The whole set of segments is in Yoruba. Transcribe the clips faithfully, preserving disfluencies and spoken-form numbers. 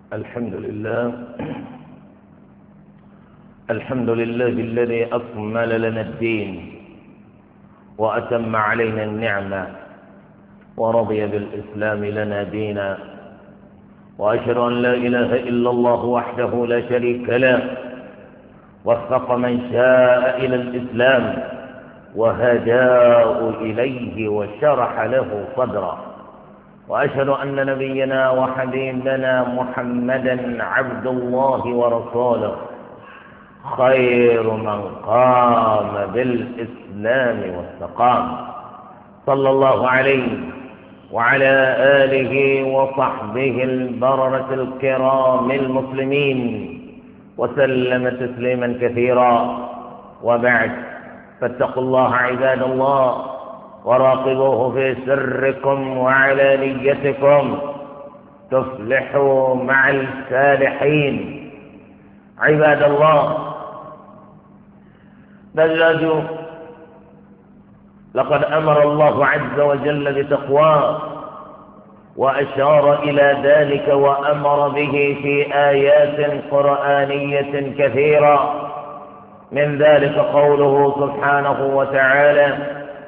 الحمد لله الحمد لله الذي أكمل لنا الدين وأتم علينا النعمة ورضي بالإسلام لنا دينا، وأشهد أن لا إله إلا الله وحده لا شريك له وفق من شاء إلى الإسلام وهداه إليه وشرح له صدره، وأشهد أن نبينا وحبيبنا محمدا عبد الله ورسوله خير من قام بالإسلام واستقام، صلى الله عليه وعلى آله وصحبه البررة الكرام المسلمين وسلم تسليما كثيرا، وبعد، فاتقوا الله عباد الله وراقبوه في سركم وعلانيتكم تفلحوا مع الفالحين. عباد الله، بلغوا لقد أمر الله عز وجل بتقواه وأشار إلى ذلك وأمر به في آيات قرآنية كثيرة، من ذلك قوله سبحانه وتعالى: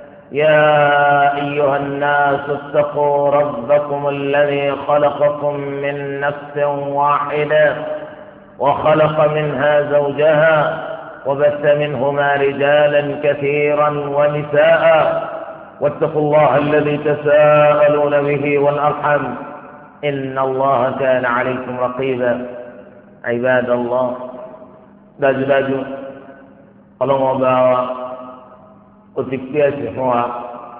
يا أيها الناس اتقوا ربكم الذي خلقكم من نفس واحدة وخلق منها زوجها وبث منهما رجالا كثيرا ونساء، واتقوا الله الذي تساءلون به والأرحم إن الله كان عليكم رقيبا. عباد الله، dájúdájú ọlọ́wọ́n ọba wa ó ti pé ẹ̀sìn fún wa,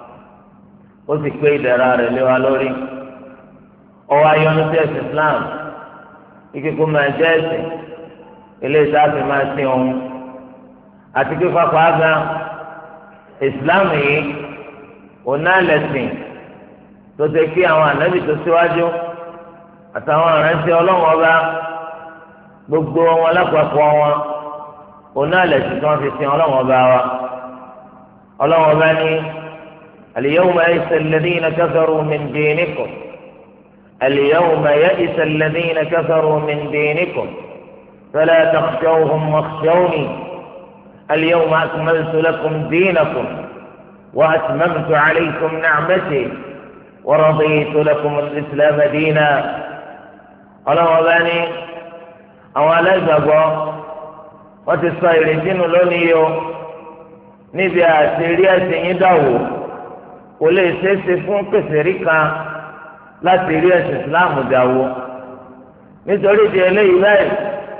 ó sì pé ìdẹ̀ra rẹ̀ lé wa lórí. ọwọ́ ayọ́nu sí ẹ̀sìn Islam ikíkó máa jẹ́ ẹ̀sìn ilé ìsáàfin máa sin ohun àti pé pápá gan Islam yìí òun náà lẹ̀sìn tó ṣe kí àwọn ànábì tó síwájú àtàwọn aránṣẹ́ ọlọ́wọ́n ọba gbogbo wọn lápapọ̀ wọn òun náà lẹ̀sìn tí wọ́n fi sin ọlọ́wọ́n ọba wa. ọlọ́wọ́n ọba ní: al-yawma ya'isa alladhina kafaru min dinikum al-yawma ya'isa alladhina kafaru min dinikum fala takhshawhum wakhshawni al-yawma akmaltu lakum dinakum wa atmamtu alaykum ni'mati wa raditu lakum al-islam dinan. ọlọ́wọ́n ọba ní àwọn aláìgbàgbọ́ wọ́n ti sọ ìrètí nù lónìí o níbi àti rí ẹ̀sìn yín dàwó. kò lè ṣeéṣe fún kèfèrí kan láti rí ẹ̀sìn ìsìláàmù dàwó. nítorí di eléyìí báyìí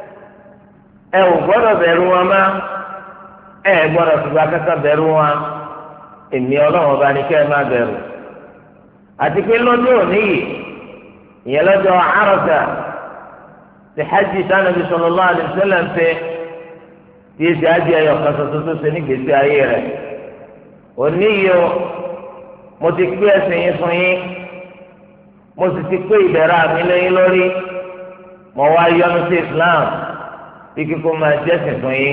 ẹ ò gbọ́dọ̀ bẹ̀rù wọn má, ẹ ẹ gbọ́dọ̀ fìgbà kankan bẹ̀rù wọn. èmi Ọlọ́run ọba ní kẹ́ ẹ má bẹ̀rù. àti pé lọ́jọ́ òní yìí, ìyẹn lọ́jọ́ Àrafà ti hajj Ànábì sallallahu alaihi wasallam ń fẹ́ tí èsì ájì ẹyọ kan ṣoṣo tó ṣe ní gbèsè ayé rẹ̀. òní yìí o, mo ti pé ẹ̀sìn yín fún yín, mo sì ti pé ìdẹ̀ra mi lẹ́yìn lórí. mo wá yọ́nú sí Islam ike kó máa jẹ́sìn fún yín.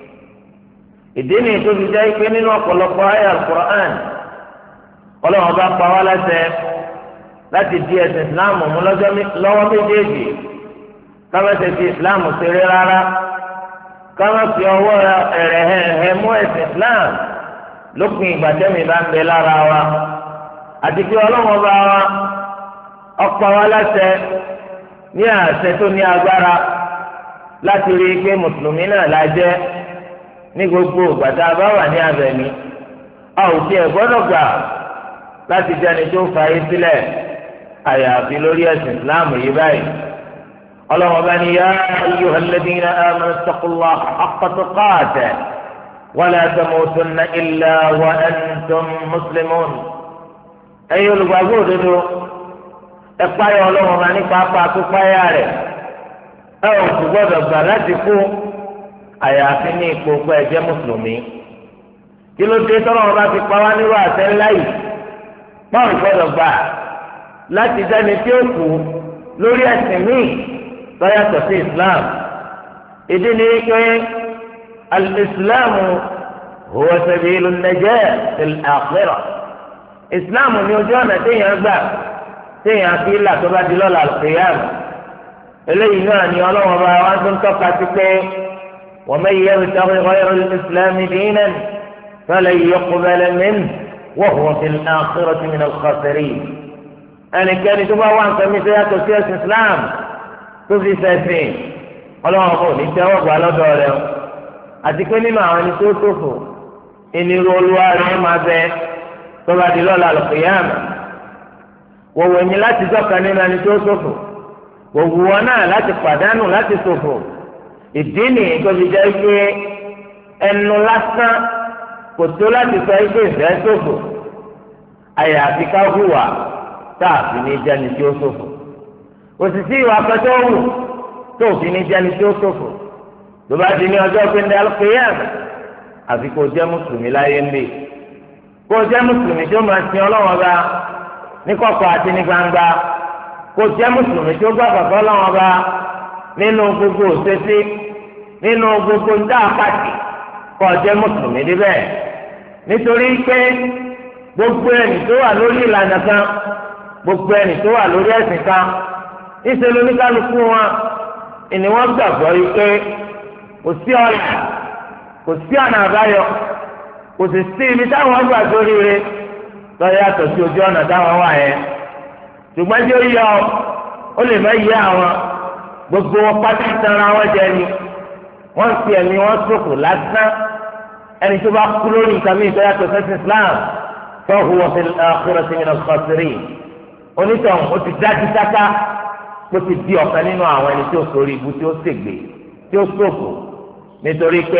ìdí nìyí tó fi jẹ́ pé nínú ọ̀pọ̀lọpọ̀ àyá Al-Qur'an Ọlọ́run bá pa wá láṣẹ láti di ẹ̀sìn Islam mú lọ́wọ́ méjèèjì. ká má ṣe fi Islam ṣeré rárá, ká má fi ọwọ́ ẹ̀rẹ̀ hẹ̀hẹ̀ mú ẹ̀sìn Islam lópin ìgbà tẹ́mi bá ń bẹ lára wa. àti pé Ọlọ́run bá wa ọ̀pọ̀ wa láṣẹ ní àṣẹ tó ní agbára láti rí i pé mùsùlùmí náà la jẹ́ ní gbogbo ìgbà tá a bá wà ní abẹ̀mí. a ò tiẹ̀ gbọ́dọ̀ gbà láti jẹ́ni tó fààyè sílẹ̀ àyàfi lórí ẹ̀sìn Islam yìí báyìí. Ọlọ́run bá ní: yā ayyuhal ladhīna āmanū ittaqullāha haqqa tuqātihi wa lā tamūtunna illā wa antum muslimūn. ẹ̀yin olùgbàgbọ́ òdodo, ẹ páyà Ọlọ́run bá ní pápá pípáyà rẹ̀. ẹ ò sì gbọ́dọ̀ gbà láti kú àyàfi ní ipò pé ẹ jẹ́ mùsùlùmí. kí ló dé tọ́lọ́run bá fi pa wá nírú àṣẹ ńlá yìí? báwo gbọ́dọ̀ gbà láti dání tí ó kú lórí ẹ̀sìn míì lọ́yàtọ̀ sí Islam? ìdí ni pé al-Islamu huwa sabilu an-najāh fil ākhirah. Islam ni ojú ọ̀nà téèyàn gbà téèyàn fi là tó bá di lọ́la al-qiyāmah. eléyìí náà ni ọlọ́wọ́n bá wá tó ń tọ́ka sí pé wa man yabtaghi ghayra al-islami dinan falan yuqbala minhu wa huwa fil akhirati min al-khasirin. ẹnikẹ́ni tó bá wà nǹkan mi tó yàtọ̀ sí ẹ̀sìn Islam tó fi sẹ́sìn ọlọ́wọ́n kò ní tẹ́wọ́ gbà lọ́dọ̀ rẹ̀ àti pé nínú àwọn ẹni tó ṣòfò ìnirú olúwa rẹ̀ máa bẹ tó bá di lọ́la al-qiyama. wòwò ní láti tọ́ka nínú ẹni tó ṣòfò wòwò wọn náà láti pàdánù láti ṣòfò. ìdí nìyí tó fi jẹ́ pé ẹnu lásán kò tó láti sọ pé ìfẹ́ ṣòfò àyàfi ká hùwà tá a fi ní jẹ́ni tí ó ṣòfò. òsìsí ìwà pẹ́tọ́ wù tó fi ní jẹ́ni tí ó ṣòfò tó bá di ní ọjọ́ pé ní al-qiyama àfi kò jẹ́ mùsùlùmí láyé ń bè kò jẹ́ mùsùlùmí tó máa sin ọlọ́wọ́n bá ní kọ̀kọ̀ àti ní gbangba kò jẹ́ mùsùlùmí tó gbà kọ̀kọ̀ ọlọ́wọ́n bá nínú gbogbo òṣèṣì nínú gbogbo ńdá àpàtì kò jẹ́ mùsùlùmí níbẹ̀ nítorí pé gbogbo ẹni tó wà lórí ìlànà kan gbogbo ẹni tó wà lórí ẹ̀sìn kan níṣẹ́ lóníkálukú wọn ìní wọ́n gbàgbọ́ yìí pé kò sí ọ̀nà kò sí ọ̀nà àbáyọ kò sì sí ibi táwọn gbà sórí rẹ̀ lọ́yà yàtọ̀ sí ojú ọ̀nà táwọn wà yẹn ṣùgbọ́n tí ó yọ ó lè má yé àwọn gbogbo wọn pátá tanra wọn jẹ ni wọ́n fi ẹ̀mí wọn ṣòfò lásán ẹni tó bá kú lórí nǹkan mi ìtọ́ yàtọ̀ sẹ́sìn Islam fa huwa fil akhirati minal khasirin onítọ̀hún ó ti dájú sáká ó ti di ọ̀kan nínú àwọn ẹni tí ó sórí ibu tí ó ṣègbè tí ó ṣòfò nítorí pé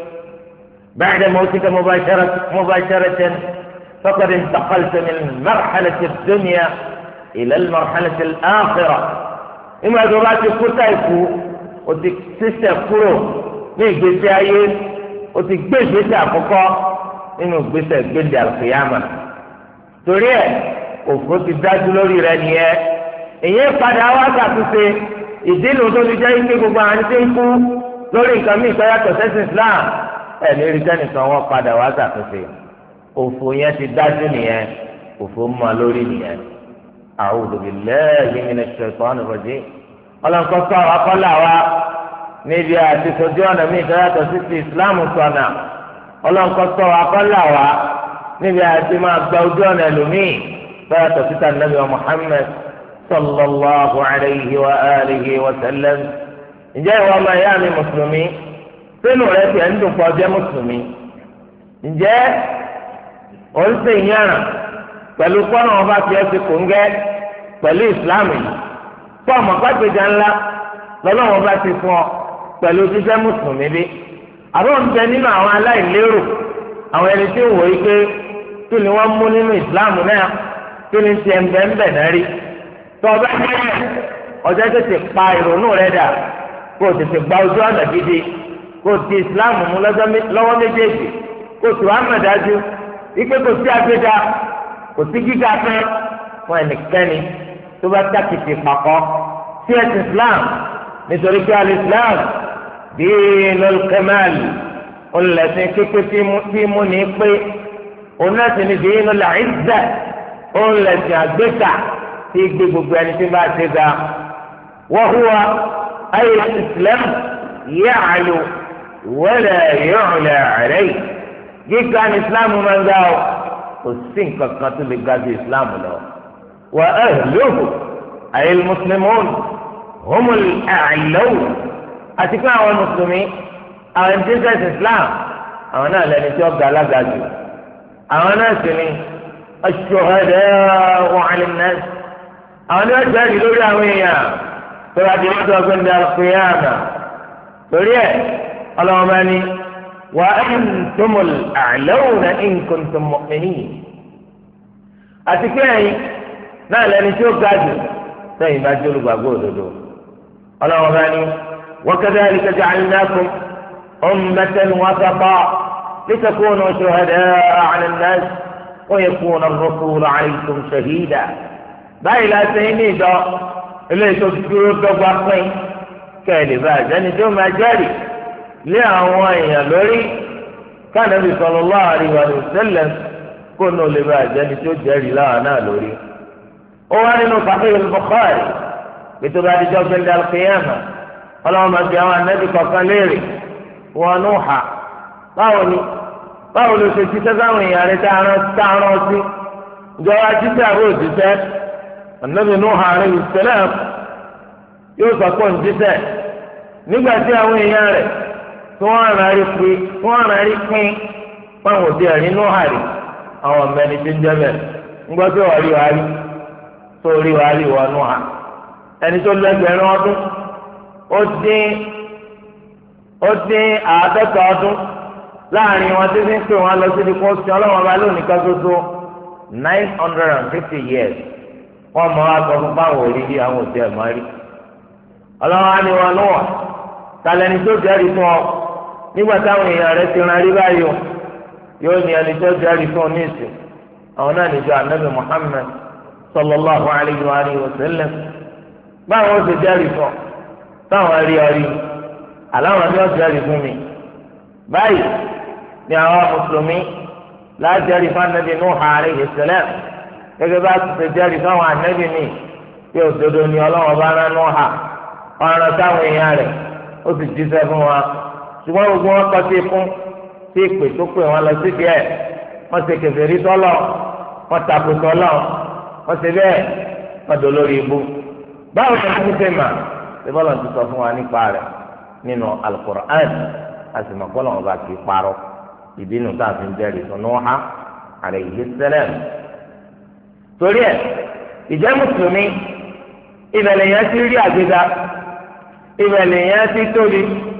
ba'da mawtika mubasharatan faqad intaqalta min marhalati ad-dunya ila al-marhalati al-akhirah ìmọ̀ ẹ̀dọ́ bá ti kú táìkú ó ti ṣiṣẹ́ kúrò ní ìgbésí ayé ó ti gbé ìgbésẹ̀ àkọ́kọ́ nínú ìgbésẹ̀ gbéǹde al-qiyama torí ẹ̀ òfò ti dájú lórí rẹ̀ nìyẹn èyí padà wá ṣàtúnṣe ìdílù tó ti jẹ́ ike gbogbo àwọn tí ń kú lórí nǹkan mí ìtọ́yàtọ̀ sẹ́sìn Islam ẹ̀ ní rí kẹ́nìkan wọn padà wá ṣàtúnṣe òfò yẹn ti dájú nìyẹn òfò mọ́ lórí nìyẹn. A'udhu billahi minash shaitanir rajim ọlọ́nkọ́ sọ àwọn akọ́là wa níbi àti sojú ọ̀nà mí ìtọ́yàtọ̀ sí ti Islam sọ̀nà ọlọ́nkọ́ sọ àwọn akọ́là wa níbi àti máa gba ojú ọ̀nà ẹlòmíì tọ́yàtọ̀ sí ta Nabi wa Muhammad sallallahu alayhi wa alihi wa sallam. ǹjẹ́ ìwọ ọmọ ìyá mi mùsùlùmí sínú rẹ tiẹ̀ ń dùn pọ̀ jẹ́ mùsùlùmí? ǹjẹ́ ò ń ṣe ìyára pẹ̀lú kọ́nà ọba tí ẹ ti kò ń gẹ́ pẹ̀lú ìsìláàmù yìí fún ọmọ pàtẹ́jà ńlá lọ́lọ́wọ́ bá ti fún ọ pẹ̀lú jíjẹ́ mùsùlùmí bí? àbọ̀ ń bẹ nínú àwọn aláìlérò àwọn ẹni tí ń wò yí pé kí ni wọ́n mú nínú ìsìláàmù náà kí ni tiẹ̀ ń bẹ ń bẹ̀ náà rí tọ́ba ọjọ́ tètè pa ìrònú rẹ dà kó o tètè gba ojú ọ̀nà gidi kó o ti Islam mú lọ́wọ́ méjèèjì kó o sì wá mọ̀ dájú wípé kò sí agbéga kò sí gíga kan fún ẹnikẹ́ni tó bá tàkìtì pàkọ́ sí ẹ̀sìn Islam nítorí pé al-Islam dinul kamal olùlẹ̀sìn kékeré tí mú ní pé òun náà sì ní dinul izza olùlẹ̀sìn àgbéga tí gbé gbogbo ẹni tí bá ti ga wa huwa ayé Islam ya'lu wala yu'la alayhi gíga ní Islam máa ń ga ọ kò sí nǹkan kan tó lè ga ju Islam lọ wa ahluhu ayé muslimun humul a'law àti pé àwọn mùsùlùmí àwọn jesus Islam àwọn náà lẹni tí ó ga alága jù àwọn náà sì ni ash-shuhada'u 'ala an-nas àwọn yóò jẹ́rìí lórí àwọn èèyàn tó bá di lọ́dọ̀ ọ̀gbìn al-qiyama torí ẹ̀ ọlọ́wọ́n bá ní wa antumul a'lawna in kuntum mu'minin àti pé ẹ̀yin náà lẹni tí ó ga jù sẹ́yìn bá jẹ́ olùgbàgbọ́ òdodo ọlọ́wọ́n bá ní wa kadhalika ja'alnakum ummatan wasata litakunu shuhada'a 'ala an-nas wa yakuna ar-rasulu 'alaykum shahida báyìí la ṣe ní ìjọ eléyìí tó dúró dọ́gba pín kẹ́ẹ̀lì bá àjẹni tó máa jẹ́rìí lé àwọn èèyàn lórí kánàbì sallallahu alaihi wa sallam kó náà lè bá àjẹni tó jẹ́rìí láwọn náà lórí. ó wá nínú Sahih al-Bukhari ètò bá di jọ́gbìn dàlùkìyàmà ọlọ́wọ́n máa fi àwọn ànábì kọ̀ọ̀kan léèrè wọn nù hà báwo ni báwo ló ṣe jíṣẹ́ sáwọn èèyàn rẹ̀ tá a rán sí ìjọba jíṣẹ́ àbí òjíṣẹ́ ànábì Nuh alayhi salam yóò sọ pé ń jíṣẹ́ nígbà tí àwọn èèyàn rẹ̀ tí wọ́n rán rí pé tí wọ́n rán rí pín fáwọn òbí ẹ̀rí Nuh àrí àwọn ọmọ ẹni tí ń jẹ́ bẹ́ẹ̀ ńgbọ́ tí wọ́n rí wa rí tó rí wa rí wọn Nuh à ẹni tó lẹ́gbẹ̀rún ọdún ó dín ó dín àádọ́ta ọdún láàrin wọn tí fi ń pè wọn lọ sí ibi kó sí ọlọ́wọ́n bá lónìí ká gbogbo nine hundred and fifty years wọ́n mọ wá sọ fún báwọn òrìrì àwọn òsì ẹ̀ mọ́ rí ọlọ́wọ́n á ní wọn lọ́wọ́ tàlẹ́ni tó jẹ́rìí fún ọ nígbà táwọn èèyàn rẹ ti ran rí báyìí yóò ní ẹni tó jẹ́rìí fún ọ ní ìsìn àwọn náà níjọ anabi Muhammad sallallahu alayhi wa alihi wa sallam báwọn ó ti jẹ́rìí fún ọ táwọn rí ọ rí aláwọn ni ó jẹ́rìí fún mi báyìí ni àwọn mùsùlùmí lájẹ́rìí fún anabi Nuh alayhi salam gẹ́gẹ́ bá ti ṣe jẹ́rìí fún àwọn anabi mi tí òdodo ni ọlọ́wọ́n bá rán Nuh ọ̀ràn táwọn èèyàn rẹ̀ ó sì jíṣẹ́ fún wa ṣùgbọ́n gbogbo wọn kọ́ sí fún sí ìpè tó pè wọn lọ sí díẹ̀ wọ́n ṣe kèfèrí tọ́lọ̀ wọ́n takò tọ́lọ̀ wọ́n ṣe bẹ́ẹ̀ wọ́n dò lórí ibú báwo ni wọ́n ṣe mà ṣe bọ́lá ti sọ fún wa nípa rẹ̀ nínú Al-Qur'an àsìmọ̀kọ́lọ̀ wọn bá ti parọ́ ìdí inú tá a fi ń jẹ́rìí sọ Nuh alayhi salam torí ẹ̀ ìjẹ́ mùsùlùmí ìbẹ̀lẹ̀ yẹn ti rí àgbéga ìbẹ̀lẹ̀ yẹn ti tóbi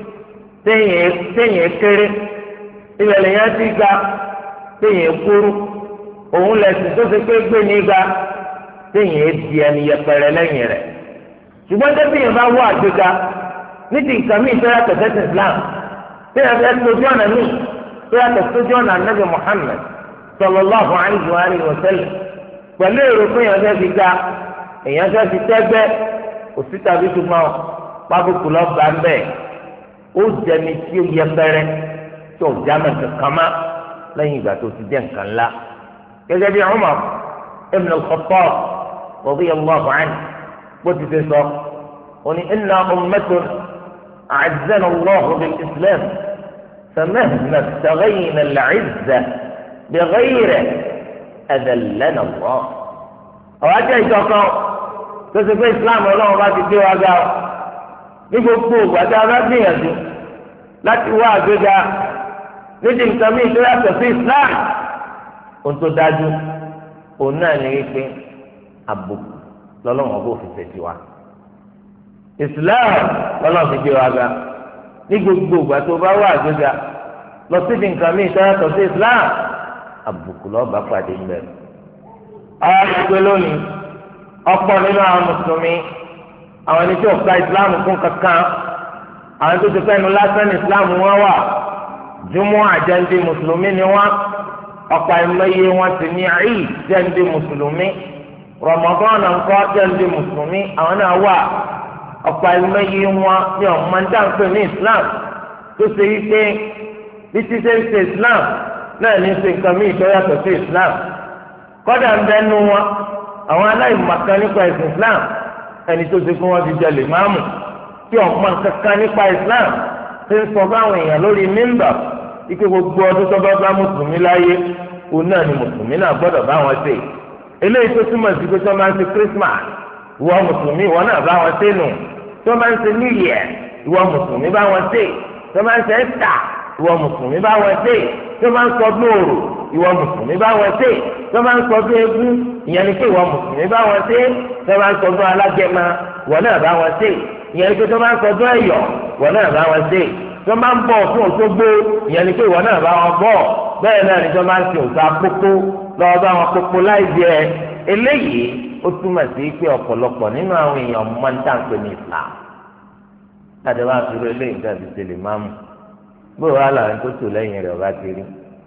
téèyàn kéré ìbẹ̀lẹ̀ yẹn ti ga téèyàn kúrú òun lẹ̀sìn tó fi pé gbé ní ga téèyàn di ẹni yẹpẹrẹ lẹ́yìn rẹ̀ ṣùgbọ́n tẹ́tí yẹn bá wọ àgbéga ní ti nǹkan míì tó yàtọ̀ sẹ́sìn Islam téèyàn fẹ́ tójú ọ̀nà míì tó yàtọ̀ sójú ọ̀nà Nabi Muhammad sallallahu alaihi wa sallam pẹ̀lú èrò pé èèyàn fẹ́ fi ga èèyàn fẹ́ fi tẹ́gbẹ́ òsì tàbí túmọ̀ pábùkù lọ́gbà ń bẹ̀ ó jẹni tí ó yẹpẹrẹ tí ó jámẹ́ kankan má lẹ́yìn ìgbà tó ti jẹ́ nǹkan ńlá gẹ́gẹ́ bí Umar ibn al-Khattab radiyallahu anhu bó ti ṣe sọ ó ní inna ummatun a'azzana Allahu bil-islam famahma ibtaghayna al-'izza bighayrihi adallana Allah ọ̀rọ̀ ajẹ́ ìjọkan tó ṣe pé Islam ọlọ́run bá ti gbé wa ga ọ ní gbogbo ògbà tí a bá gbìyànjú láti wá àgbéga nídìí nǹkan míì tó yàtọ̀ sí Islam ohun tó dájú òun náà ní wípé àbùkù lọ́lọ́run ọgbọ́n òfin ṣètì wa Islam lọ́lọ́run ti gbé wa ga ní gbogbo ògbà tó bá wá àgbéga lọ sídìí nǹkan míì tó yàtọ̀ sí Islam àbùkù lọ́ọ́ bá pàdé ńbẹ. àwọn àgbẹ̀ lónìí ọ̀pọ̀ nínú àwọn mùsùlùmí àwọn ẹni tí ò ka islam fún kankan àwọn tó ti fẹ́ nu lásán ní islam wọn wà jùmọ̀ àjẹ́ndé mùsùlùmí ni wọn ọ̀pọ̀ ẹ̀mẹ́yẹ wọn sì ní àyè jẹ́ndé mùsùlùmí Ramadan ńkọ́ jẹ́ndé mùsùlùmí àwọn náà wà ọ̀pọ̀ ẹ̀mẹ́yẹ wọn ní ọ̀mọ ń dáńpẹ́ ní islam tó ṣe yí pé bí ti ṣe ń ṣe islam náà ní ṣe nǹkan míì tó yàtọ̀ sí islam kọ́dà ń bẹ́ nu wọn àwọn aláìmọ̀kan nípa ẹ̀sìn islam ẹni tó ṣe fún wọn ti jẹ lè máàmù tí ọ̀pọ̀ kankan nípa islam ṣe ń sọ fáwọn èèyàn lórí mímbà ike gbogbo ọdún tó bá bá mùsùlùmí láyé òun náà ni mùsùlùmí náà gbọ́dọ̀ bá wọn ṣe eléyìí tó túmọ̀ sí pé tí wọ́n máa ń ṣe christmas ìwọ mùsùlùmí ìwọ náà bá wọn ṣe nù tí wọ́n máa ń ṣe new year ìwọ mùsùlùmí bá wọn ṣe tí wọ́n máa ń ṣe easter ìwọ mùsùlùmí bá wọn ṣe tí wọ́n máa ń sọ gbòòrò ìwọ mùsùlùmí bá wọn ṣe tí wọ́n máa ń sọ ọdún eégún ìyẹn ni pé ìwọ mùsùlùmí bá wọn ṣe tí wọ́n máa ń sọ ọdún alágẹmọ ìwọ náà bá wọn ṣe ìyẹn ni pé tí wọ́n máa ń sọ ọdún ẹ̀yọ̀ ìwọ náà bá wọn ṣe tí wọ́n máa ń bọ̀ fún Òṣogbo ìyẹn ni pé ìwọ náà bá wọn bọ̀ bẹ́ẹ̀ náà ni tí wọ́n máa ń ṣe òṣà pópó lọ́wọ́ bá wọn pópó láì jẹ eléyìí ó túmọ̀ sí pé ọ̀pọ̀lọpọ̀ nínú àwọn èèyàn máa ń tàǹpẹ̀ ní Islam láti wá fi ro eléyìí dàbí tẹlẹ máa mú bó wàhálà ẹni tó tò lẹ́yìn rẹ̀ ọba ti rí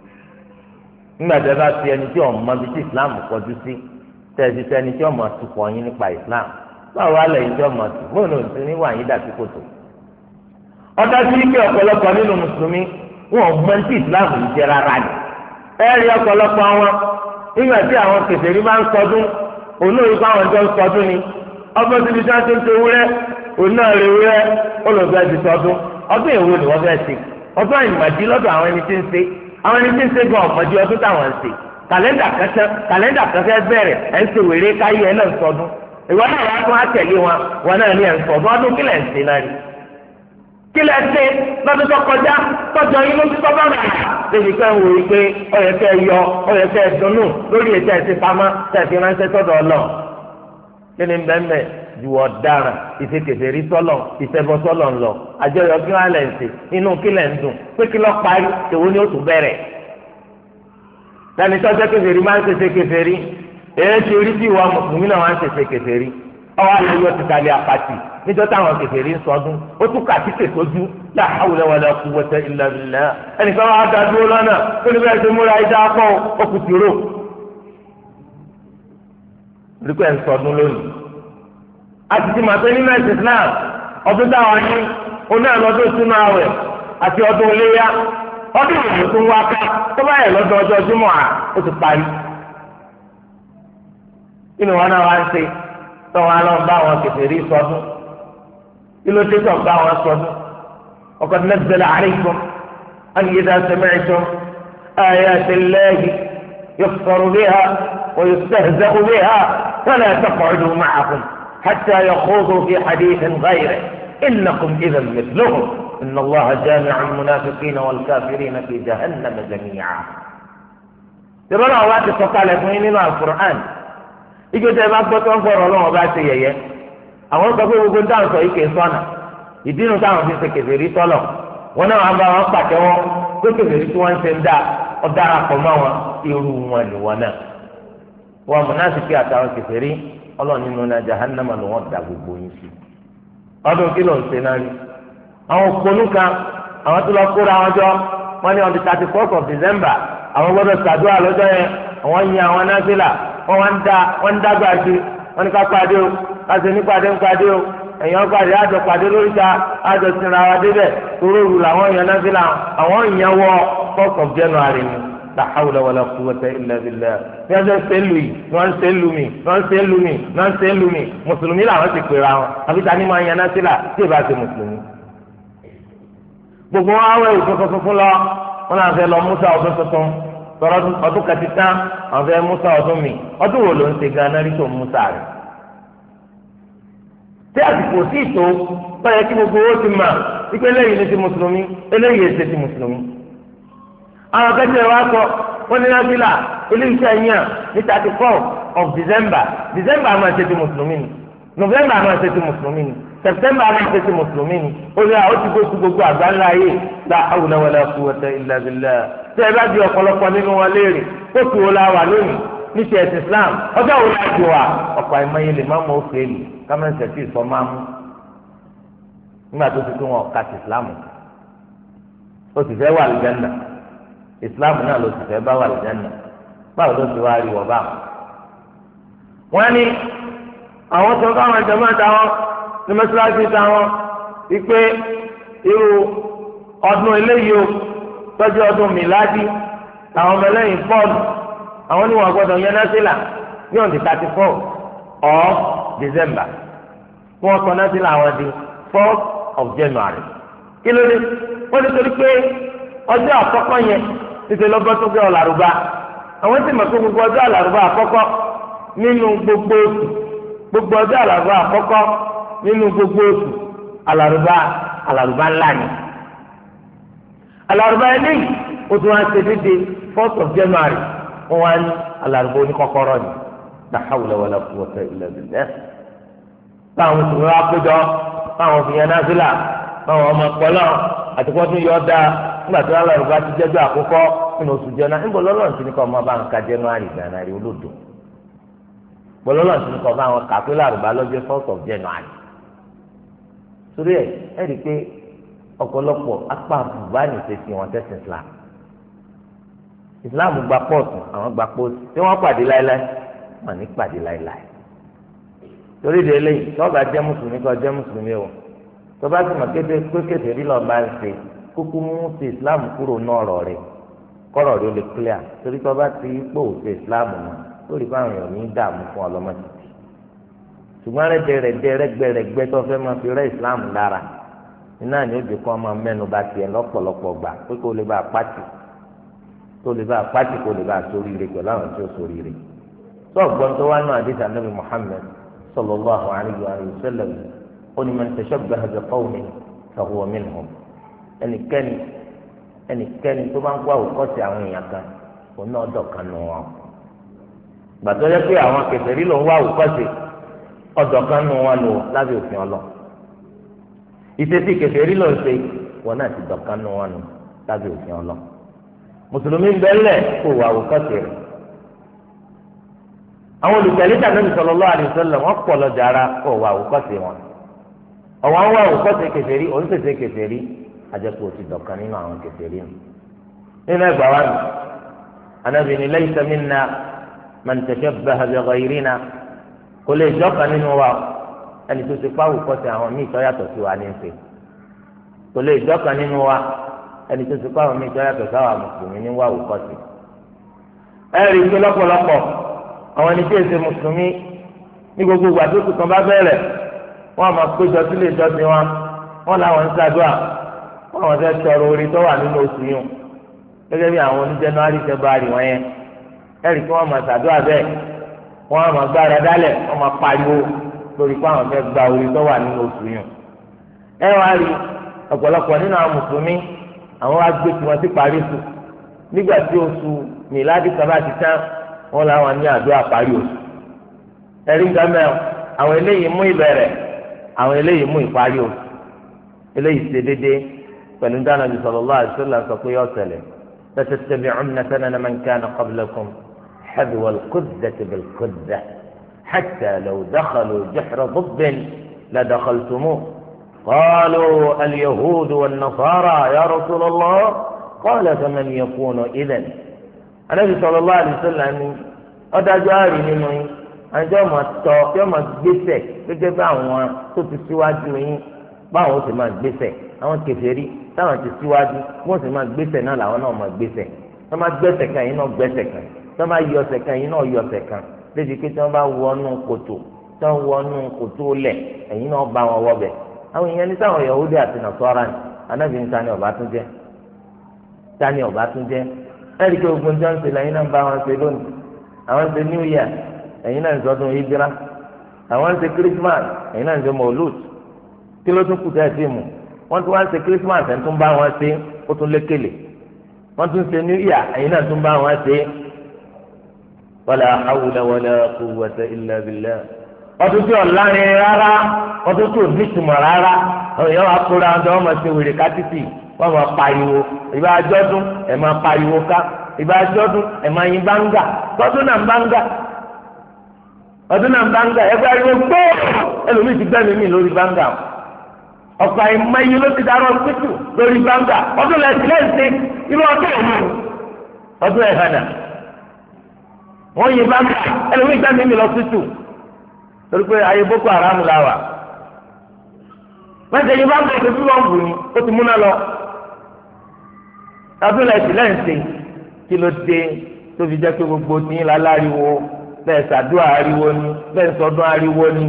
nígbà tí a bá fi ẹni tí ọmọ bíi tí Islam kọjú sí tẹ̀sí tẹni tí ọmọ tukọ̀ yín nípa Islam báwo wá lẹ́yìn tí ọmọ tù bóun ò sí níwà yín dàbí kòtò. ọ̀dà sí pé ọ̀pọ̀lọpọ̀ nínú mùsùlùmí wọn ò mọ tí Islam yìí jẹ́ rárá ni. ẹ rí ọ̀pọ̀lọpọ̀ wọn nígbà tí àwọn kèfèrí bá ń sọdún olóyè kó àwọn jọ ń sọdún ni ọgbọ́n ti fi sáà tó ń tó wúrẹ́ òun náà rè wúrẹ́ olùfẹ́ ti sọdún ọdún èwo ni wọ́n fẹ́ ṣe ọdún àyìnbàdí lọ́dọ̀ àwọn ẹni tí ń ṣe àwọn ẹni tí ń ṣe gan ọ̀mọ̀dé ọdún táwọn ń ṣe kàlẹ́ndà kẹsẹ́ kàlẹ́ndà kẹsẹ́ bẹ̀rẹ̀ ẹ̀ ń ṣe wèrè káyé ẹ̀ náà ń sọdún ìwọ náà wàá tún á tẹ̀lé wọn wọn náà ní ẹ̀ ń sọdún ọdún kílẹ̀ ń ṣe náà ni kílẹ̀ ṣe lọ́dún tó kọjá tọ́jọ́ yín ló ti tọ́ bá rà débi pé ń wò ó pé ọ̀yẹ́ kẹ́ yọ ọ̀yẹ́ kẹ́ dunnú lórí ètò ẹ̀sìn pamọ́ tẹ̀sí ránṣẹ́ sọ́dọ̀ ọlọ́ kí ni bẹ́ẹ̀ ju ọ̀daràn ìṣekèfèrí sọ́lọ̀ ìṣẹ́bọ sọ́lọ̀ ńlọ àjọyọ̀ kí wọ́n lẹ̀ ń ṣe inú kílẹ̀ ń dùn pé kí lọ́ọ́ parí èwo ni ó tún bẹ̀rẹ̀ lẹ́ni tọ́jọ́ kèfèrí máa ń ṣe ṣe kèfèrí èyí ti rí bí ìwà mùsùlùmí náà máa ń ṣe ṣe kèfèrí ọwọ́ àlejò ti kalẹ̀ apàtì níjọ́ táwọn kèfèrí ń sọdún ó tún kà sí kèsójú la hawla wala quwwata illa billah ẹnìkan wàá da dúró lọ́nà ó ní bẹ́ẹ̀ ṣe múra ẹja pọ̀ ó kù sí rò rí pé ń sọdún lónìí àti ti màtó nínú ẹ̀sìn Islam ọdún táwọn ní oní àlọ́dún sínú àwẹ̀ àti ọdún iléyà ọdún ìlú tó ń wá ká tó bá yẹ lọ́dún ọjọ́ Jímọ̀ à ó ti parí inú wọn náà wá ń ṣe tọ́wọ́n alọ́n bá wọn kèfèrí sọdún kí ló dé tó bá wọn sọdún ọkọ̀ nazzala alaykum an idha sami'tum ayati Allahi yukfaru biha wa yustahza'u biha fala taq'udu ma'ahum حتى يخوضوا في حديث غيره إنكم إذا مثلهم إن الله جامع المنافقين والكافرين في جهنم جميعا ترى الله سبحانه وتعالى من القرآن يجي تبقى بطنفر الله بعد ييه àwọn sọ pé gbogbo dáhùn sọ yìí kì í sọnà ìdínú táwọn fi ṣe kèfèrí tọlọ wọn náà wọn bá wọn pàtẹ́wọ́ pé kèfèrí tí wọn ń ṣe ń dá ọ̀daràn pọ̀ mọ́ wọn irú wọn ni wọn náà wọn mùnáfíkí àtàwọn kèfèrí Ọlọ́run nínú náà jahannama ló wọn da gbogbo yín sí ọdún kí ló ń ṣe náà rí àwọn òpònú kan àwọn tó lọ kóra wọn jọ wọn ní on the thirty first of December àwọn gbọ́dọ̀ ṣàdúrà lọ́jọ́ yẹn àwọn yin àwọn náfìlà wọn wá ń dá wọn ń dágbà sí wọn ní ká pàdé o káṣí ní pàdé ń pàdé o èèyàn pàdé àjọ pàdé lórí ta àjọ sinra wa débẹ̀ toró ru làwọn èèyàn náfìlà àwọn èèyàn wọ first of January ni la hawla wala quwwata illa billah ní ọjọ́ sẹ́lù yìí ní wọ́n ń sẹ́lù mi ní wọ́n ń sẹ́lù mi ní wọ́n ń sẹ́lù mi mùsùlùmí làwọn ti pèrè àwọn àbí ta ni máa yan náfìlà tí ì bá ti mùsùlùmí. gbogbo wọn awẹ́ òfin funfun lọ wọn náà fẹ́ lọ Musa ọdún tuntun tọrọ ọdún kẹtìtà àwọn fẹ́ Musa ọdún mi ọdún wo ló ń ṣe ganan rí tó Musa rẹ̀. tí àsìkò sí ìtò báyẹn kí gbogbo owó ti mà wípé eléyìí ni ti mùsùlùmí eléyìí èsè ti mùsùlùmí. àwọn akẹ́kọ̀ọ́ wa sọ wọ́n ní náfìlà iléeṣẹ́ yẹn ní thirty four of December December àmọ́ ẹ̀ṣẹ̀ ti mùsùlùmí ni November àmọ́ ẹ̀ṣẹ̀ ti mùsùlùmí ni September àmọ́ ẹ̀ṣẹ̀ ti mùsùlùmí ni ó ní àwọn ti gbóṣù gbogbo àgbáńlá ayé la hawla wala quwwata illa billah tí ẹ bá di ọ̀pọ̀lọpọ̀ nínú wọn léèrè ó fi wo la wà lónìí ní ti ẹ̀sìn Islam ọjọ́ wo la ti wà ọ̀pọ̀ àìmọye lè má mọ òfin èlò kámẹ́sẹ̀ tí ì sọ máa mú nígbà tó ti tún wọn ọ̀ka ti Islam ó sì fẹ́ wà lùjẹ́nà Islam náà ló sì fẹ́ bá wà lùjẹ́nà báwo ló ti wá rí wọ báwọn. wọ́n ní àwọn tó káwọn jẹ̀mọ́ táwọn ní mọ́ṣáláṣí táwọn wípé irú ọdún eléyìí o tọ́jú ọdún mìládì làwọn ọmọ ẹlẹ́yìn bọ́ọ̀lù àwọn oníwọ̀n gbọ́dọ̀ yẹn násìlà ní ọ̀dì thirty four of December wọ́n sọ násìlà àwọn di fourth of January kí ló dé wọ́n ní torí pé ọjọ́ àkọ́kọ́ yẹn títí lọ́gbọ́n tó gbé ọ̀làrúbá àwọn sì mọ̀ pé gbogbo ọjọ́ àlàrúbá àkọ́kọ́ nínú gbogbo oṣù gbogbo ọjọ́ àlàrúbá àkọ́kọ́ nínú gbogbo oṣù àlàrúbá àlàrúbá ńlá ni àlàrúbá eléyìí ó tún wá ṣe dédé fourth of January wọ́n wá ní àlàrúbá oníkọ́kọ́rọ́ ni la hawla wala quwwata illa billah báwọn oṣù wọn wá péjọ báwọn fi yẹn náà sílà báwọn ọmọ ọpọlọ àti kó tún yọ ọ́ dáa nígbà tí àlàrúbá ti jẹ́jọ́ àkọ́kọ́ nínú oṣù jẹ́ náà níbo lọ́lọ́run ti ní kọ́ ọmọ bá ń ka January January olódò bọ́lọ́lọ́run ti ní kọ́ bá wọn kà pé làrúbá lọ́jọ́ fourth of January torí ẹ̀ ẹ̀ rí i pé ọ̀pọ̀lọpọ̀ apá àbùbá ní ìfẹsẹ̀ wọn tẹ̀sìn Islam Islam gba pọ́ọ̀tù àwọn gba pọ́ọ̀tù tí wọ́n pàdé láéláé wọn ní pàdé láéláé torí de eléyìí tí wọ́n bá jẹ́ mùsùlùmí kọ́ jẹ́ mùsùlùmí o tó bá sì mọ̀ kéde pé kéde rí lọ́ọ́ máa ń ṣe kúkú mú sí Islam kúrò náà rọ̀ rẹ̀ kọ́rọ̀ rí o lè clear torí tó bá ti pò ṣe Islam mọ́ lórí báwọn èèyàn ní dààmú fún ọlọ́mọ títì ṣùgbọ́n rẹ́dẹ̀rẹ́dẹ́ rẹ́gbẹ̀rẹ́gbẹ́ tó fẹ́ máa fi rẹ́ islam lára iná ni ó di kọ́ máa mẹ́nu bá tiẹ̀ lọ́pọ̀lọpọ̀ gbà pé kó lè bá a pàtì kó lè bá a pàtì kó lè bá a sórí rẹ̀ pẹ̀lú àwọn tí ó sórí rẹ̀ tó ọ̀gbọ́n tó wá náà àdìsá nàbì Muhammad sallallahu alayhi wa sallam ó ní man tashabbaha bi qawmin fahuwa minhum ẹnikẹ́ni ẹnikẹ́ni tó bá ń kó àwòkọ́sí àwọn èèyàn kan òun náà dọ̀kan nù wọn gbàtọ́ yẹ pé àwọn kèfèrí ló ń wá àwòkọ́sí ọ̀dọ̀kan nù wọn lò lábẹ́ òfin ọlọ́ ìṣesí kèfèrí ló ń ṣe wọn náà ti dọ̀kan nù wọn lò lábẹ́ òfin ọlọ́ mùsùlùmí bẹ́lẹ̀ kó wà àwòkọ́sí rẹ̀ àwọn olùtẹ̀lé Ànábì sallallahu alaihi wasallam wọ́n pọ̀ lọ́jà ara kó wà àwòkọ́sí wọn ọ̀wọ́n wá àwòkọ́sí kèfèrí òun ṣèṣe kèfèrí àjẹpọ̀ ti dọ̀kan nínú àwọn kèfèrí nù nínú ẹgbàá wa nù Ànábì ní laysa minna man tashabbaha bi ghayrina kò lè jọ́kan nínú wa ẹni tó ti pàwọ́ kọ́sí àwọn míì tó yàtọ̀ sí wa ní ṣe kò lè jọ́kan nínú wa ẹni tó ti pàwọ́ míì tó yàtọ̀ sáwà mùsùlùmí ní wàwù kọ́sí. ẹ rí i pé lọ́pọ̀lọpọ̀ àwọn ẹni tí èsè mùsùlùmí ní gbogbo ìgbà tó kù kan bá bẹ̀rẹ̀ wọ́n á máa péjọ sílé ìjọsìn wọn wọ́n làwọn ń ṣàdúrà wọ́n àwọn fẹ́ tọrọ orí tó wà nínú oṣù yìí gẹ́gẹ́ bí àwọn oní January February wọ́n yẹn ẹ rí i pé wọ́n máa ṣàdúrà bẹ́ẹ̀ wọ́n á máa gbára dálẹ̀ wọ́n máa pariwo lórí pé àwọn fẹ́ gba orí tó wà nínú oṣù yìí ẹ wá rí ọ̀pọ̀lọpọ̀ nínú àwọn mùsùlùmí àwọn wá gbé tiwọn sí parí oṣù nígbà tí oṣù mìládì kan bá ti tán wọ́n làwọn ní àdúrà parí oṣù ẹ̀rí nǹkan mẹ́rin àwọn eléyìí mú ìbẹ̀rẹ̀ àwọn eléyìí mú ìparí oṣù eléyìí ṣe déédéé pẹ̀lú dáná bí sallallahu alaihi wasallam sọ pé yọ ṣẹlẹ̀ latattabi'unna sanana man kana qablakum hadwa al-quddati bil-quddah hatta law dakhalu juhra dabbin ladakhaltumuh qalu al-yahudu wan-nasara ya rasulallah qala faman yakunu idhan Ànábì sallallahu alaihi wasallam ni ọdájọ́ àárín nínú yín àjọ máa tọ yọ máa gbèsè gẹ́gẹ́ bí àwọn tó ti síwájú yín báwọn ó sì máa gbèsè àwọn kèfèrí táwọn ti síwájú wọ́n sì máa gbèsè náà làwọn náà máa gbèsè tó máa gbèsè kan yín náà gbèsè kan tó máa yọ ọ̀sẹ̀ kan yín náà yọ ọ̀sẹ̀ kan lébi pé tí wọ́n bá wọnú kòtò tí wọ́n wọnú kòtò lẹ̀ ẹ̀yin náà bá wọn wọbẹ̀ àwọn èèyàn ní sáwọn Yahudi àti Nasara ni Ànábì ní tani ọba tún jẹ́ tani ọba tún jẹ́ ẹ̀rí pé ogun jọ́ǹsì lẹ́yìn náà bá wọn ṣe lónìí àwọn ṣe New Year ẹ̀yin náà ń sọdún hijira àwọn ń ṣe Christmas ẹ̀yin náà ń ṣe Maulud kí ló tún kù tẹ́ ẹ sí mu wọ́n tún wá ń ṣe Christmas ẹ̀ tún bá wọn ṣe ó tún lékele wọ́n tún ṣe New Year ẹ̀yin náà tún bá wọn ṣe wala hawla wala quwwata illa billah ọdún tí ọ̀la ni rárá ọdún tí ò ní ìtumọ̀ rárá ọ̀yọ́ wa kóra ọdún wọn máa ṣe wèrè kátìtì wọ́n máa pariwo ìbá àjọ̀dún ẹ̀ máa pariwo ká ìbá àjọ̀dún ẹ̀ máa yin báńgà tọ́dún náà báńgà ọdún náà báńgà ẹgbẹ́ ariwo gbó ẹlòmíì ti gbẹ́mìí mi lórí báńgà ọ̀pọ̀ àìmọye ló ti darọ́ pítù lórí báńgà ọdún lẹ́sìn lẹ́sìn irú ọdún ọ̀hún ọdún ẹ̀ hànà wọ́n yin báńgà ẹlòmíì gbẹ́mìí mi lọ pítù torí pé ayé Boko Haram la wà wọ́n ṣe yin báńgà tó fi wọ́n bù ní ó ti múná lọ ọdún lẹ́sìn lẹ́sìn kí ló dé tó fi jẹ́ pé gbogbo tí ń la láriwo bẹ́ẹ̀ sàdúrà ariwo ni bẹ́ẹ̀ sọdún ariwo ni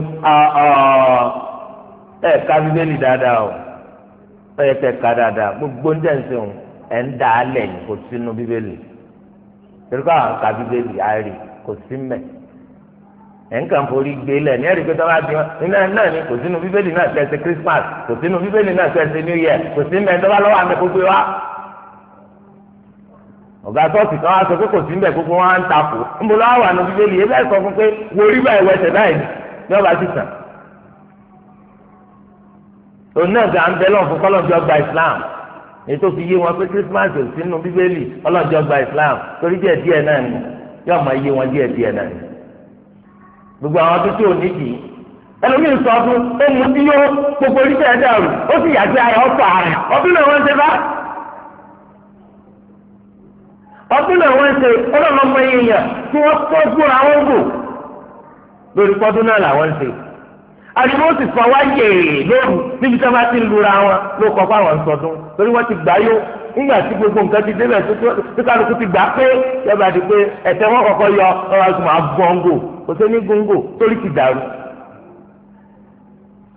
ẹ ká bíbélì dáadáa o ẹ yẹ kẹ́ ká dáadáa gbogbo ń tẹ̀sí òun ẹ̀ ń dà á lẹ̀ ní kò sínú bíbélì torí ká àwọn ká bíbélì àárí kò sí mẹ́ ẹ̀ ń kàn forí gbé lẹ̀ ní ẹ̀rí pé tó bá bí wọn nínú ẹ̀ náà ni kò sínú bíbélì náà ṣe é ṣe Christmas kò sínú bíbélì náà ṣe é ṣe New Year kò sí mẹ́ tó bá lọ́wọ́ àmì gbogbo wa ọ̀gá tọ́sí kan wá sọ pé kò sí mbẹ̀ gbogbo wọn á ń takò ńbọ lọ́wọ́ wà ní bíbélì yìí bẹ́ẹ̀ sọ fún pé wo orí báyìí wẹsẹ̀ báyìí ní ọba ti sàn. òun náà gà ń bẹ lọ́n fún kọ́lọ́ọ̀jọ́ gba Islam ètò fi yé wọn pé Christmas ò sínú bíbélì ọlọ́ọ̀jọ́ gba Islam torí díẹ̀ díẹ̀ náà ni yóò máa yé wọn díẹ̀ díẹ̀ náà ni. gbogbo àwọn tó tí ò nídìí ẹlòmíín sọ fún ó mú tí yó gbogbo orí bẹ́ẹ̀ dàrú ó sì yàgbé ara ọ̀pọ̀ ara ọdún náà wọ́n ń ṣe bá ọdún náà wọ́n ń ṣe ọlọ́mọ èèyàn tí wọ́n tó gbóra wọn gò lórí pọ́dún náà làwọn ń ṣe àdìmọ́ sì fọ wáyé lóru níbi tí wọ́n bá ti ń lura wọn ló kọ́ fáwọn ń sọdún torí wọ́n ti gbà yó nígbà tí gbogbo nǹkan ti débẹ̀ tó kálukú ti gbà pé yọba di pé ẹ̀tẹ̀ wọn kọ́kọ́ yọ ọ̀rọ̀ àti máa gbọ́ngò kò sí ní gbóngò torí ti dàrú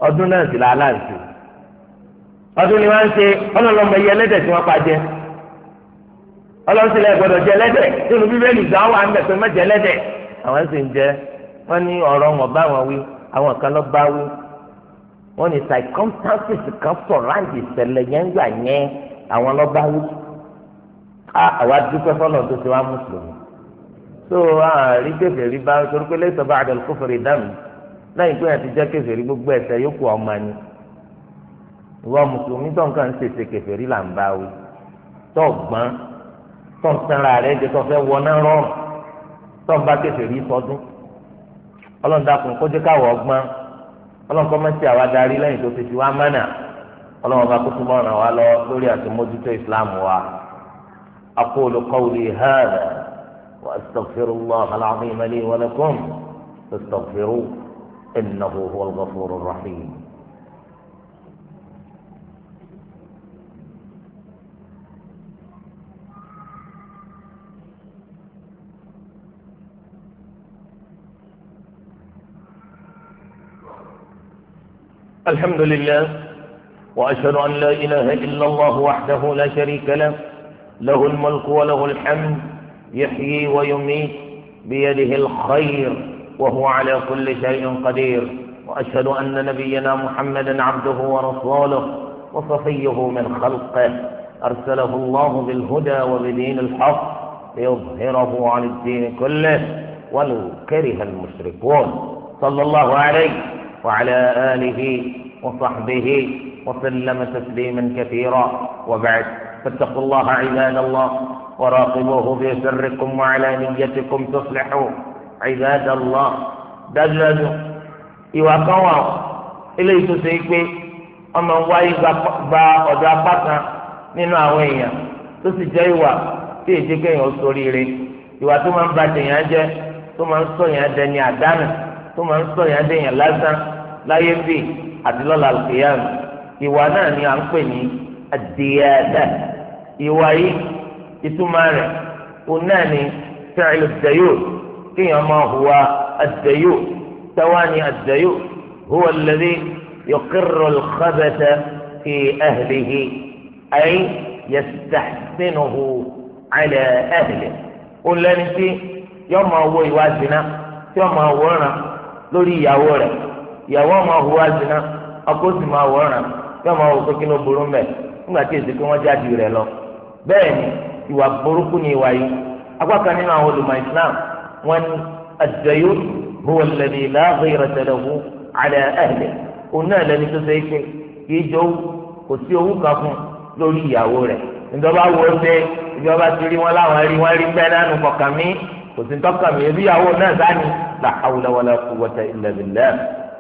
ọdún náà sì làálà ń ṣe ọdún ni wọ́n ń ṣe ọlọ́lọ́mọ iye ẹlẹ́dẹ̀ tí wọ́n pa jẹ ọlọ́sílẹ̀ gbọ́dọ̀ jẹ ẹlẹ́dẹ̀ nínú bíbélì gbà wà ń bẹ̀ pé má jẹ ẹlẹ́dẹ̀ àwọn sì ń jẹ wọ́n ní ọ̀rọ̀ wọn bá wọn wí àwọn kan lọ́ bá wí wọ́n ní circumstances kan surround ìṣẹ̀lẹ̀ yẹn gbà yẹn àwọn lọ́ bá wí àwa dúpẹ́ fọlọ́ tó ti wá mùsùlùmí tó àárí kèfèrí bá torí pé lẹ́sọ̀ bá àdàlù kufri dam lẹ́yìn pé àti jẹ́ kèfèrí gbogbo ẹ̀ṣẹ̀ yókù ọmọ ni ìwọ mùsùlùmí tó nǹkan ń ṣèṣe kèfèrí là ń bá wí tó gbọ́n tó ń sanra rẹ̀ jẹ́ tó fẹ́ wọná rọrùn tó ń bá kèfèrí sọdún ọlọ́run dákun kó jẹ́ káwọ̀ ọgbọ́n ọlọ́run kọ́ mẹ́sì àwa darí lẹ́yìn tó ti fi wá mánà ọlọ́run bá kó túbọ̀ ràn wá lọ lórí àti mójútó ìsìláàmù wa. أقول قولي هذا وأستغفر الله العظيم لي ولكم فاستغفروه إنه هو الغفور الرحيم. الحمد لله وأشهد أن لا إله إلا الله وحده لا شريك له له الملك وله الحمد يحيي ويميت بيده الخير وهو على كل شيء قدير وأشهد أن نبينا محمدا عبده ورسوله وصفيه من خلقه أرسله الله بالهدى وبدين الحق ليظهره على الدين كله ولو كره المشركون صلى الله عليه وعلى آله وصحبه وسلم تسليما كثيرا وبعد فاتقوا الله عباد الله وراقبوه في سركم وعلانيتكم تصلحوا عباد الله dájúdájú ìwà kan wà eléyìí tó ṣe é pé ọmọ wáyé gba ọ̀dọ̀ apá kan nínú àwọn èèyàn tó sì jẹ́ ìwà tí èjì kéèyàn ṣoríire ìwà tó máa ń ba tèèyàn jẹ́ tó máa ń sọ yẹn dẹni àdánù tó máa ń sọ yẹn dẹyàn lásán láyé bì àti lọ́la àlùkìyàm ìwà náà ni à ń pè ní àdìyàdà ìwà yìí ìtumọ̀ rẹ̀ òun náà ni fi'lu ad-dayuth kéèyàn máa hùwà ad-dayuth tawani ad-dayuth huwa alladhi yuqirru al-khabatha fi ahlihi ay yastahsinuhu ala ahlihi òun lẹ́ni tí yóò máa wo ìwà zina tí yóò máa wòran lórí ìyàwó rẹ̀ ìyàwó máa hùwà zina ọkọ sì máa wòran yóò máa wò pé kí ló burú mẹ́ nígbà tí èsì pé wọ́n jáde rẹ̀ lọ bẹ́ẹ̀ ni ìwà burúkú ni ìwà yìí apá kan nínú àwọn olùmọ̀ Islam wọn ni ad-dayuth huwa alladhi la ghayrata lahu ala ahlihi òun náà lẹni tó ṣe é pé kì í jọ kò sí owó kan fún lórí ìyàwó rẹ̀ ìjọba wo ṣe ìjọba ti rí wọn láwọn rí wọn rí bẹ́ẹ̀ nánu kọ̀ọ̀kan mi kò sí tọ́kàn mi ebi ìyàwó náà sáni la hawla wala quwwata illa billah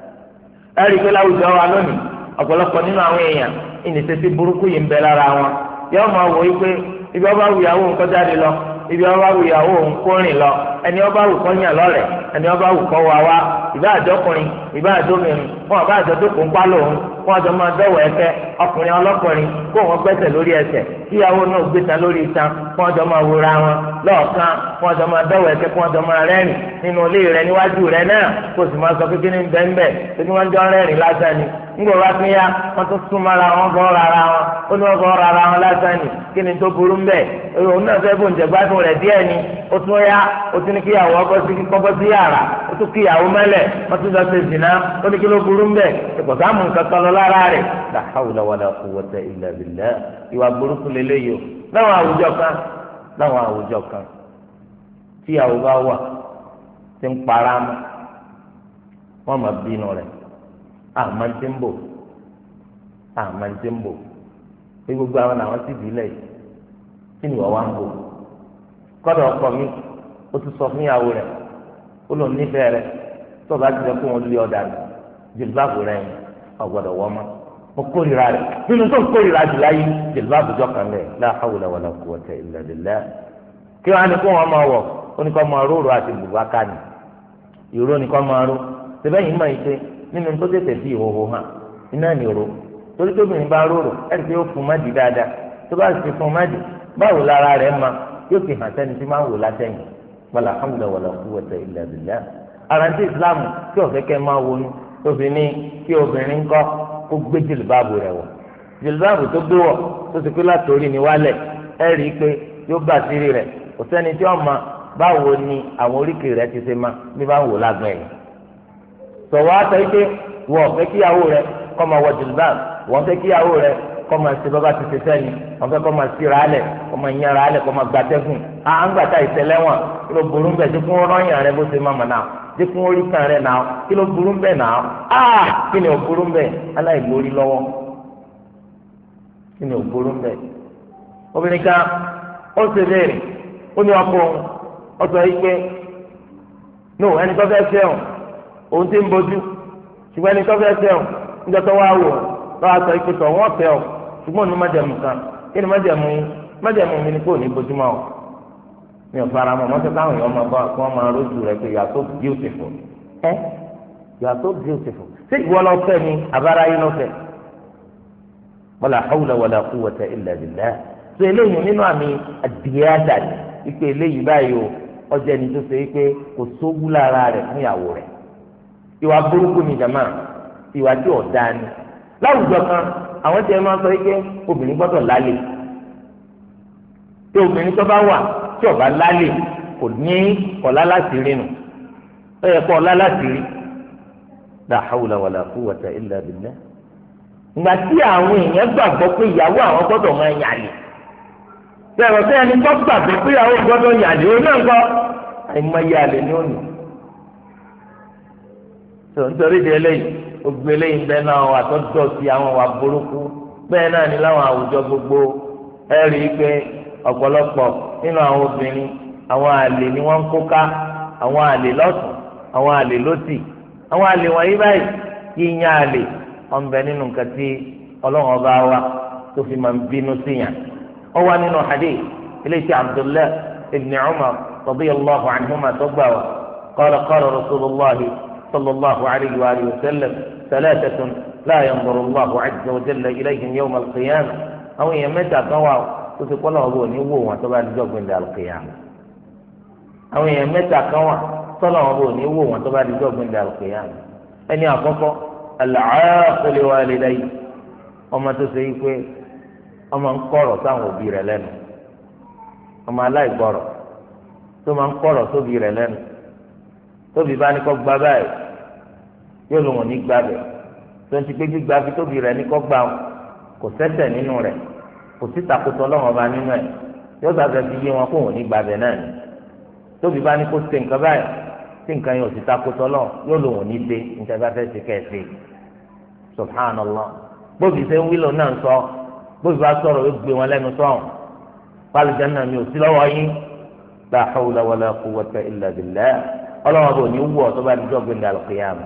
ẹ̀rí pé láwùjọ wa lónìí ọ̀pọ̀lọpọ̀ nínú àwọn èèyàn ìnìṣẹ́sí burúkú yìí ń bẹ lára wọn yóò máa wò yí pé ibi ọba wù ìyàwó nǹkan jáde lọ ibi ọba wù ìyàwó nǹkan rìn lọ ẹni ọba wù kọ́ yàn lọ́rẹ̀ ẹni ọba wù kọ́ wà wá ìbá àjọkùnrin ìbá àjọmìnrin fún ọba àjọ tó kún pa lòun fún ọjọ́ máa dọ́wọ́ ẹ̀kẹ́ ọkùnrin ọlọ́kùnrin kó wọn gbẹ́sẹ̀ lórí ẹsẹ̀ kíyàwó náà gbé ta lórí itan fún ọjọ́ máa wúra wọn lọ́ọ̀kan fún ọjọ́ máa dọ́wọ́ ẹ̀kẹ́ fún ọjọ́ máa rẹ́rìn nínú ilé rẹ níwájú rẹ náà kó sì máa sọ pé kí ni bẹ́ńbẹ́ pé kí wọ́n jọ rẹ́rìn lásán ni ńgbọ̀ wá tún yá wọ́n tún sún mọ́ra wọn bọ́ rárá wọn ó ní wọ́n bọ́ rárá wọn lásán ni kí ni tó burú ń bẹ̀ òun náà fẹ́ bó ń jẹ̀gbádùn rẹ̀ díẹ̀ ni ó tún yá ó tún ní kíyàwó ọkọ sí kọ́kọ́ sí yàrá ó tún kíyàwó mẹ́lẹ̀ wọ́n tún lọ sí ìsìná ó ní kí ló burú ń bẹ̀ ìpò sáàmù nǹkan kan lọ lára rẹ̀ la hawla wala quwwata illa billah ìwà burúkú lélẹ́yìí o láwọn àwùjọ kan láwọn àwùjọ kan tíyàwó bá wà tí ń para mọ́ wọ́n máa bínú rẹ̀ àmọ́ ń tí ń bò àmọ́ ń tí ń bò pé gbogbo àwọn làwọn sì bí lẹ̀ yìí kí ni wọ́n wá ń bò kọ́dọ̀ ọkọ mi ó tún sọ fún ìyàwó rẹ̀ ó lòun nífẹ̀ẹ́ rẹ̀ tó bá ti rẹ̀ kó wọn lé ọ̀dà rẹ̀ jìlbáàbù rẹ̀ ọ̀gbọ́dọ̀ wọ́n mọ́ mo kórìíra rẹ̀ nínú tó ń kórìíra jù láyé jìlbáàbù jọ kan lẹ̀ la hawla wala quwwata illa billah kí wọ́n á ní kó wọn máa wọ̀ ó ní kó máa róòrò àti bùbákà ni ìró ní kó máa ró sẹ́bẹ̀yìn máa ń ṣe nínú tó tètè bí ìhòòhò hàn iná ní ro torí tóbi ní bá róró ẹ̀rí pé ó fún má di dáadáa tó bá sì fún má di báwo lára rẹ̀ ma yóò fi hàn sẹ́ni tí máa ń wò látẹ̀yìn wàlà hàmúlẹ̀ wàlà quwwata illa billah àrántí ìsìláàmù tí ọ̀fẹ́ kẹ́ máa wọnú tó fi ní kí obìnrin kọ́ kó gbé jìlbáàbù rẹ̀ wọ̀ jìlbáàbù tó gbé wọ̀ tó ti pé látòrí ni wálẹ̀ ẹ rí i pé yóò bá sírí rẹ̀ kò sẹ́ni tí ó mọ báwo ni àwọn oríkèé rẹ̀ ti ṣe máa bí bá ń wò lágbọ̀n ẹ̀yìn sọ̀wọ́ àtọ̀ yìí pé wọ́n fẹ́ kíyàwó rẹ̀ kọ́ máa wọ jìlbáàbù wọ́n fẹ́ kíyàwó rẹ̀ kọ́ máa ṣe bábá ti ṣe sẹ́ni wọ́n fẹ́ kọ́ máa síra alẹ̀ kọ́ máa yẹn ara alẹ̀ kọ́ máa gbatẹ́gùn à ń gbàtà ìṣẹ̀lẹ̀wọ̀n kí ló burú bẹ́ẹ̀ tí kò rọ́yìn rẹ bó ṣe máa mọ̀ náà tí kò rí kan rẹ náà kí ló burú bẹ́ẹ̀ náà á kí ni ò burú bẹ́ẹ̀ aláìgbórí lọ́wọ́ kí ni ò burú bẹ́ẹ̀. obìnrin kan ó ṣe léèrè ó ní ọkọ òun ó sọ yìí pé no ẹni tó fẹ́ fẹ́ òun ti ń bójú ṣùgbọ́n ẹni tó fẹ́ fẹ́ níjọ́ tó wá wò lọ́wọ́ sọ yìí pé tọ̀ wọ́n fẹ́ ṣùgbọ́n ní májẹ̀mú kan kí ni májẹ̀mú yín májẹ̀mú mi ni kò ní bójúmọ́ o mi ò fara mọ́ mọ́tò káwọn èèyàn máa bá kí wọ́n máa rójú rẹ pé you are so beautiful ẹ you are so beautiful ṣé ìwọ lọ fẹ́ ni abára yín lọ fẹ́ wala hawla wala quwwata illa billah tó eléyìí nínú àmì àdìyàdà ìpè eléyìí báyìí o ọjà ẹni tó ṣe é pé kò sówú lára rẹ̀ fún ìyàwó rẹ̀ ìwà burúkú ni jàmá ìwà tí ò dáa ni láwùjọ kan àwọn tí ẹ máa sọ pé obìnrin gbọ́dọ̀ lálẹ́ tí obìnrin tó bá wà tí ó bá lálẹ́ kò ní ọ̀la láti rí nù ó yẹ kó ọ̀la láti rí la hawla wala quwwata illa billah. ìgbà tí àwọn èèyàn gbàgbọ́ pé ìyàwó àwọn gbọ́dọ̀ máa yàlè bẹ́ẹ̀ ọ̀sẹ̀ ẹni tó gbàgbọ́ pé ìyàwó gbọ́dọ̀ yàlè ó náà kọ́ àìmọ̀ yàlè ní òní. tó nítorí di eléyìí gbogbo eléyìí bẹ́ẹ̀ náà wà tó dọ̀tí àwọn wà burúkú bẹ́ẹ̀ náà ní láwọn àwùjọ gbogbo ẹ rí i pé ọ̀pọ̀lọpọ̀ nínú àwọn obìnrin àwọn àlè ni wọ́n ń kó ká àwọn àlè lọ́sùn àwọn àlè lọ́sì àwọn àlè wọ̀nyí báyìí yíyan àlè wọ́n bẹ nínú nǹkan tí ọlọ́run ọba wa tó fi máa ń bínú sí yàn ó wà nínú hadith eléyìí tí Abdullah ibn Umar radiyallahu anhuma tó gbà wá qala qala rasulullah sallallahu alayhi wa alihi wa sallam thalathatun la yanzuru Allahu azza wa jalla ilayhim yawm al-qiyamah àwọn èèyàn mẹ́ta kan wà tó ti kọ́lọ́ ọ̀bọ̀ ní wò wọn tó bá dijọ́ gbẹ̀ndẹ̀ al-qiyamah àwọn èèyàn mẹ́ta kan wà tọ́lọ̀ ọ̀bọ̀ ní wò wọn tó bá dijọ́ gbẹ̀ndẹ̀ al-qiyamah ẹni àkọ́kọ́ al-aaqil walidayhi ọmọ tó ṣe yí pé ọmọ ń kọ̀rọ̀ sáwọn òbí rẹ̀ lẹ́nu ọmọ aláìgbọ́rọ̀ tó máa ń kọ̀rọ̀ sóbí rẹ̀ lẹ́nu tóbi bá ní kọ́ gba báyìí yóò lò wọ́n ní gbà bẹ̀ tó ń ti pé gbígba fi tóbi rẹ̀ ní kọ́ gbà kò sẹ́sẹ̀ nínú rẹ̀ kò sí takùtọ̀ lọ́wọ́ ọba nínú ẹ̀ yóò sábẹ́ fi yé wọn kó wọ́n ní gbà bẹ̀ náà ni tóbi bá ní kó ṣe nǹkan báyìí tí nǹkan yẹn ò sí takùtọ̀ lọ yóò lò wọ́n ní gbé níta bá fẹ́ ṣe kẹ́ẹ̀ṣe subhanallah bóbi ṣe ń wílò náà ń sọ bóbi bá sọ̀rọ̀ yóò gbé wọn lẹ́nu sọ̀hún pálíjánná mi ò sí lọ́wọ́ yín la hawla wala quwwata illa billah ọlọ́wọ́n bò ní wú ọ tó bá di dọ́gbìn ní alùkìyàmù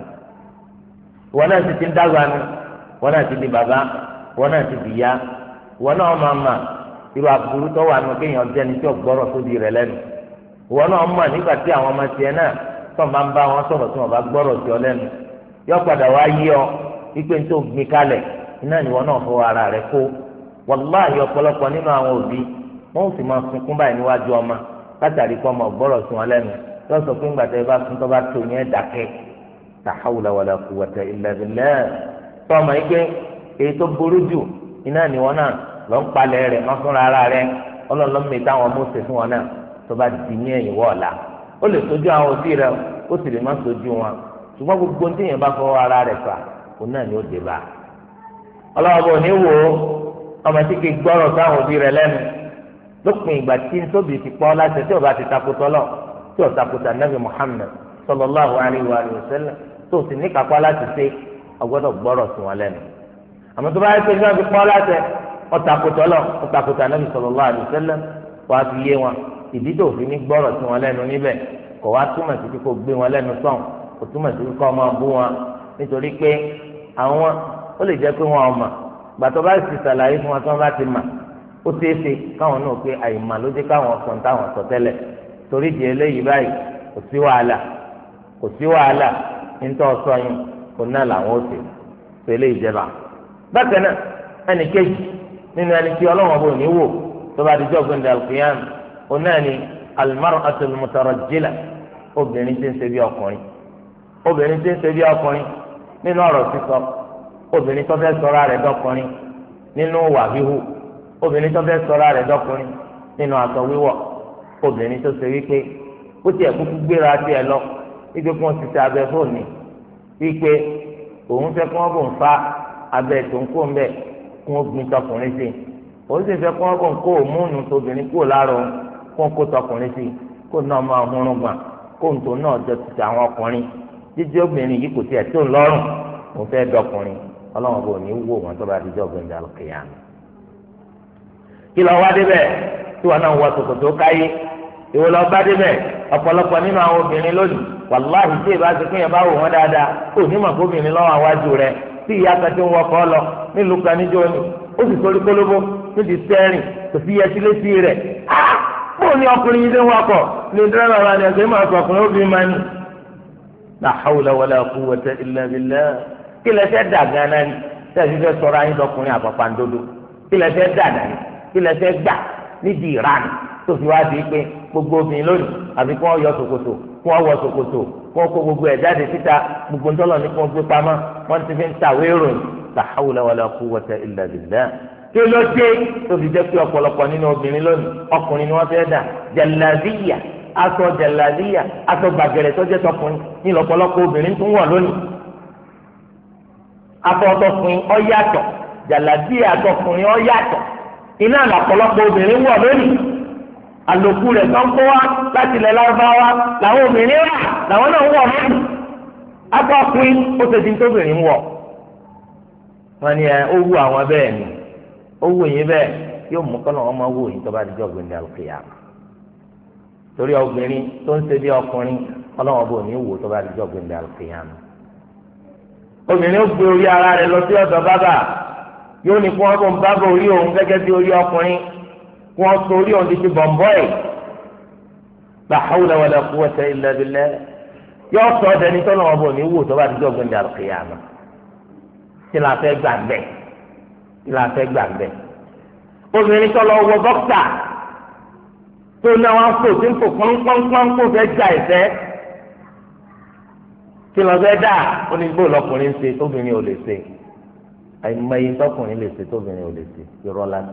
wọn náà ti ti ń dàgbà nu wọn náà ti di bàbá wọn náà ti di ya wọn náà máa ma irú aburú tó wà nù kéèyàn jẹ́ ní tí ò gbọ́rọ̀ tó di rẹ̀ lẹ́nu wọn náà mọ̀ nígbà tí àwọn ọmọ tiẹ̀ náà tó máa ń bá wọn sọ̀rọ̀ tí wọn bá gbọ́rọ̀ sí ọ lẹ́nu yọ padà wá yí ọ wípé tó gbin kalẹ̀ iná ni wọn náà fọwọ́ ara rẹ̀ kó wàláhì ọ̀pọ̀lọpọ̀ nínú àwọn òbí wọn ò sì máa sunkún báyìí níwájú ọmọ látàrí kọ́ ọmọ gbọ́rọ̀ sí wọn lẹ́nu yọ sọ pé ńgbàtà ìbá fún tọ́ bá tó yẹn dàkẹ́ la hawla wala quwwata illa billah tọ́mọ yìí pé èyí tó burú jù iná ni wọn náà lọ ń palẹ̀ rẹ̀ má fúnra ara rẹ̀ ọlọ́ọ̀lọ́mọ táwọn ọmọ òsè fún wọn náà tó bá di ní ẹ̀yìn wọ́ọ̀la ó lè sojú àwọn òbí rẹ̀ ó sì lè má sojú wọn ṣùgbọ́n gbogbo ní èèyàn bá fọwọ́ ara rẹ̀ fà òun náà ni ó dé bá ọlọ́wọ́ ní wò ó ọmọ tí kì í gbọ́rọ̀ sáwọn òbí rẹ̀ lẹ́nu lópin ìgbà tí tóbi ti pọ́ láti tí ò bá ti takotọ́ lọ tí o takuta nabi muhammed sallallahu alayhi wa sallam tó o sì ní kápá láti ṣe ọgbọ́dọ̀ gbọ́rọ̀ sí wọn lẹ́nu àmọ́ tó bá yẹ pé ní wọn fi pọ́ láti ọ takuta lọ ọ takuta nabi sallallahu alayhi wa sallam wàá fi yé wọn ìdí tó fi ní gbọ́rọ̀ sí wọn lẹ́nu níbẹ̀ kò wá túmọ̀ sí kó gbé wọn lẹ́nu sọ̀n kò túmọ̀ sí kó máa bú wọn nítorí pé àwọn ó lè jẹ́ pé wọn ò mà gbàtọ́ bá sì ṣàlàyé fún wọn tí wọ́n bá ti mà ó ṣeéṣe káwọn náà pé àyìnmá ló dé káwọn sọ táwọn sọ tẹ́lẹ̀ torí di eléyìí báyìí kò sí wàhálà kò sí wàhálà nítorí ọsọ yín kò náà làwọn ó ṣe tó eléyìí jẹba. bákan náà ẹnì kejì nínú ẹni tí ọlọ́wọ́n bò ní wò tó bá di jọ́gbìn dàlùkìyàn ó náà ní al-mar'atul mutarajjila obìnrin tí ń ṣe bí ọkùnrin obìnrin tí ń ṣe bí ọkùnrin nínú ọ̀rọ̀ sísọ obìnrin tó fẹ́ sọra rẹ̀ dọkùnrin nínú wà wíwù obìnrin tó fẹ́ sọra rẹ̀ dọkùnrin nínú aṣọ wíwọ̀ obìnrin tó ṣe wípé ó tiẹ̀ kúkú gbéra tiẹ̀ lọ wípé kí wọ́n ti ṣe abẹ fóònù wípé òun fẹ́ kí wọ́n bò ń fa abẹ tó ń kó ń bẹ̀ kí wọ́n gbin tọkùnrin sí òun sì fẹ́ kí wọ́n bò ń kó òmùnú tóbìnrin kúrò láàrọ̀ kó ń kó tọkùnrin sí kó náà máa hurun gbà kó ń tó náà jọ ti àwọn ọkùnrin jíjẹ́ obìnrin yìí kò tiẹ̀ tó ń lọ́rùn òun fẹ́ dọkùnrin ọlọ́run bò ní wò wọ́n tó bá di jọ́ gbẹ̀ngà lókèyà. kí lọ wá débẹ̀ tí wọn náà wọ ṣòkòtò káyé ìwọ lọ bá débẹ̀ ọ̀pọ̀lọpọ̀ nínú àwọn obìnrin lónìí wàláhì tí ìbá ti pín yẹn bá wò wọ́n dáadáa ó ní mọ̀ kóbìnrin lọ́wọ́ àwájú rẹ̀ tí ìyá kan tí ń wọkọ̀ lọ nílùú kan níjó ni ó sì sórí kólóbó níbi sẹ́rìn kò sí yẹtí létí rẹ̀ bó ní ọkùnrin yìí dé wọkọ̀ ní dírẹ́bà wa ni ẹ̀sẹ̀ máa sọ ọkùnrin ó bí máa ní. la hawla wala quwwata illa billah kí lẹ fẹ́ dà gánà ni tẹ̀sí fẹ́ sọ̀rọ̀ ayé dọkùnrin àpàpàǹdodo kí lẹ fẹ́ dà náà kí lẹ fẹ́ gbà nídìí ìranù tó fi wá di pé gbogbo obìnrin lónìí àfi kí wọ́n yọ ṣòkòtò kí wọ́n wọ ṣòkòtò kí wọ́n kó gbogbo ẹ̀ jáde síta gbogbo ńtọ́lọ̀ ní kí wọ́n gbé pamọ́ wọ́n ti fi ń tàwé ìròyìn la hawla wala quwwata illa billah kí ló dé tó fi jẹ́ pé ọ̀pọ̀lọpọ̀ nínú obìnrin lónìí ọkùnrin ni wọ́n fẹ́ dà jàlábíyà aṣọ jàlábíyà aṣọ gbàgẹ̀rẹ̀ tó jẹ́ tọkùnrin ní lọ́pọ̀lọpọ̀ obìnrin tún wọ̀ lónìí afọtọkùnrin ó yàtọ̀ jàlábíyà tọkùnrin ó yàtọ̀ iná lọ́pọ̀lọpọ̀ obìnrin wọ̀ lónìí àlòkù rẹ̀ tó ń kó wá láti ilẹ̀ lárúbáwá làwọn obìnrin rà làwọn náà ń wọ̀ lónìí afọkùnrin ó ṣe di tóbìnrin wọ̀ wọ́n ní ẹ ó wù àwọn bẹ́ẹ̀ ni ó wù yín bẹ́ẹ̀ yóò mú kọ́nà wọn máa wù yín tó bá di jọ́ gbẹ̀ndẹ̀ àlùkìyà torí obìnrin tó ń ṣe bí ọkùnrin ọlọ́wọ́n bò ní wò tó bá di jọ́ gbẹ̀ndẹ̀ àlùkìyà obìnrin ó gbé orí ara rẹ̀ lọ sí ọ̀dọ̀ bábà yóò ní kí wọ́n bọ̀ ń bábà orí òun gẹ́gẹ́ bí orí ọkùnrin kí wọ́n so orí òun di ti bọ̀m̀bọ́ì la hawla wala quwwata illa billah yóò sọ ọ́ dẹni tó lọ́wọ́ bò ní wò tó bá di jọ́ gbẹ̀ndẹ̀ àlùkìyà kí la fẹ́ gbà bẹ́ẹ̀ kí la fẹ́ gbà bẹ́ẹ̀ obìnrin tó lọ wọ bọ́ksà tó ní àwọn afọ tí ń fò pọ́npọ́npọ́n kó fẹ́ já ìfẹ́ kí lọ fẹ́ dà onígbò lọkùnrin ṣe tóbìnrin ò lè ṣe àìmọye tọkùnrin lè ṣe tóbìnrin ò lè ṣe irọ́ láti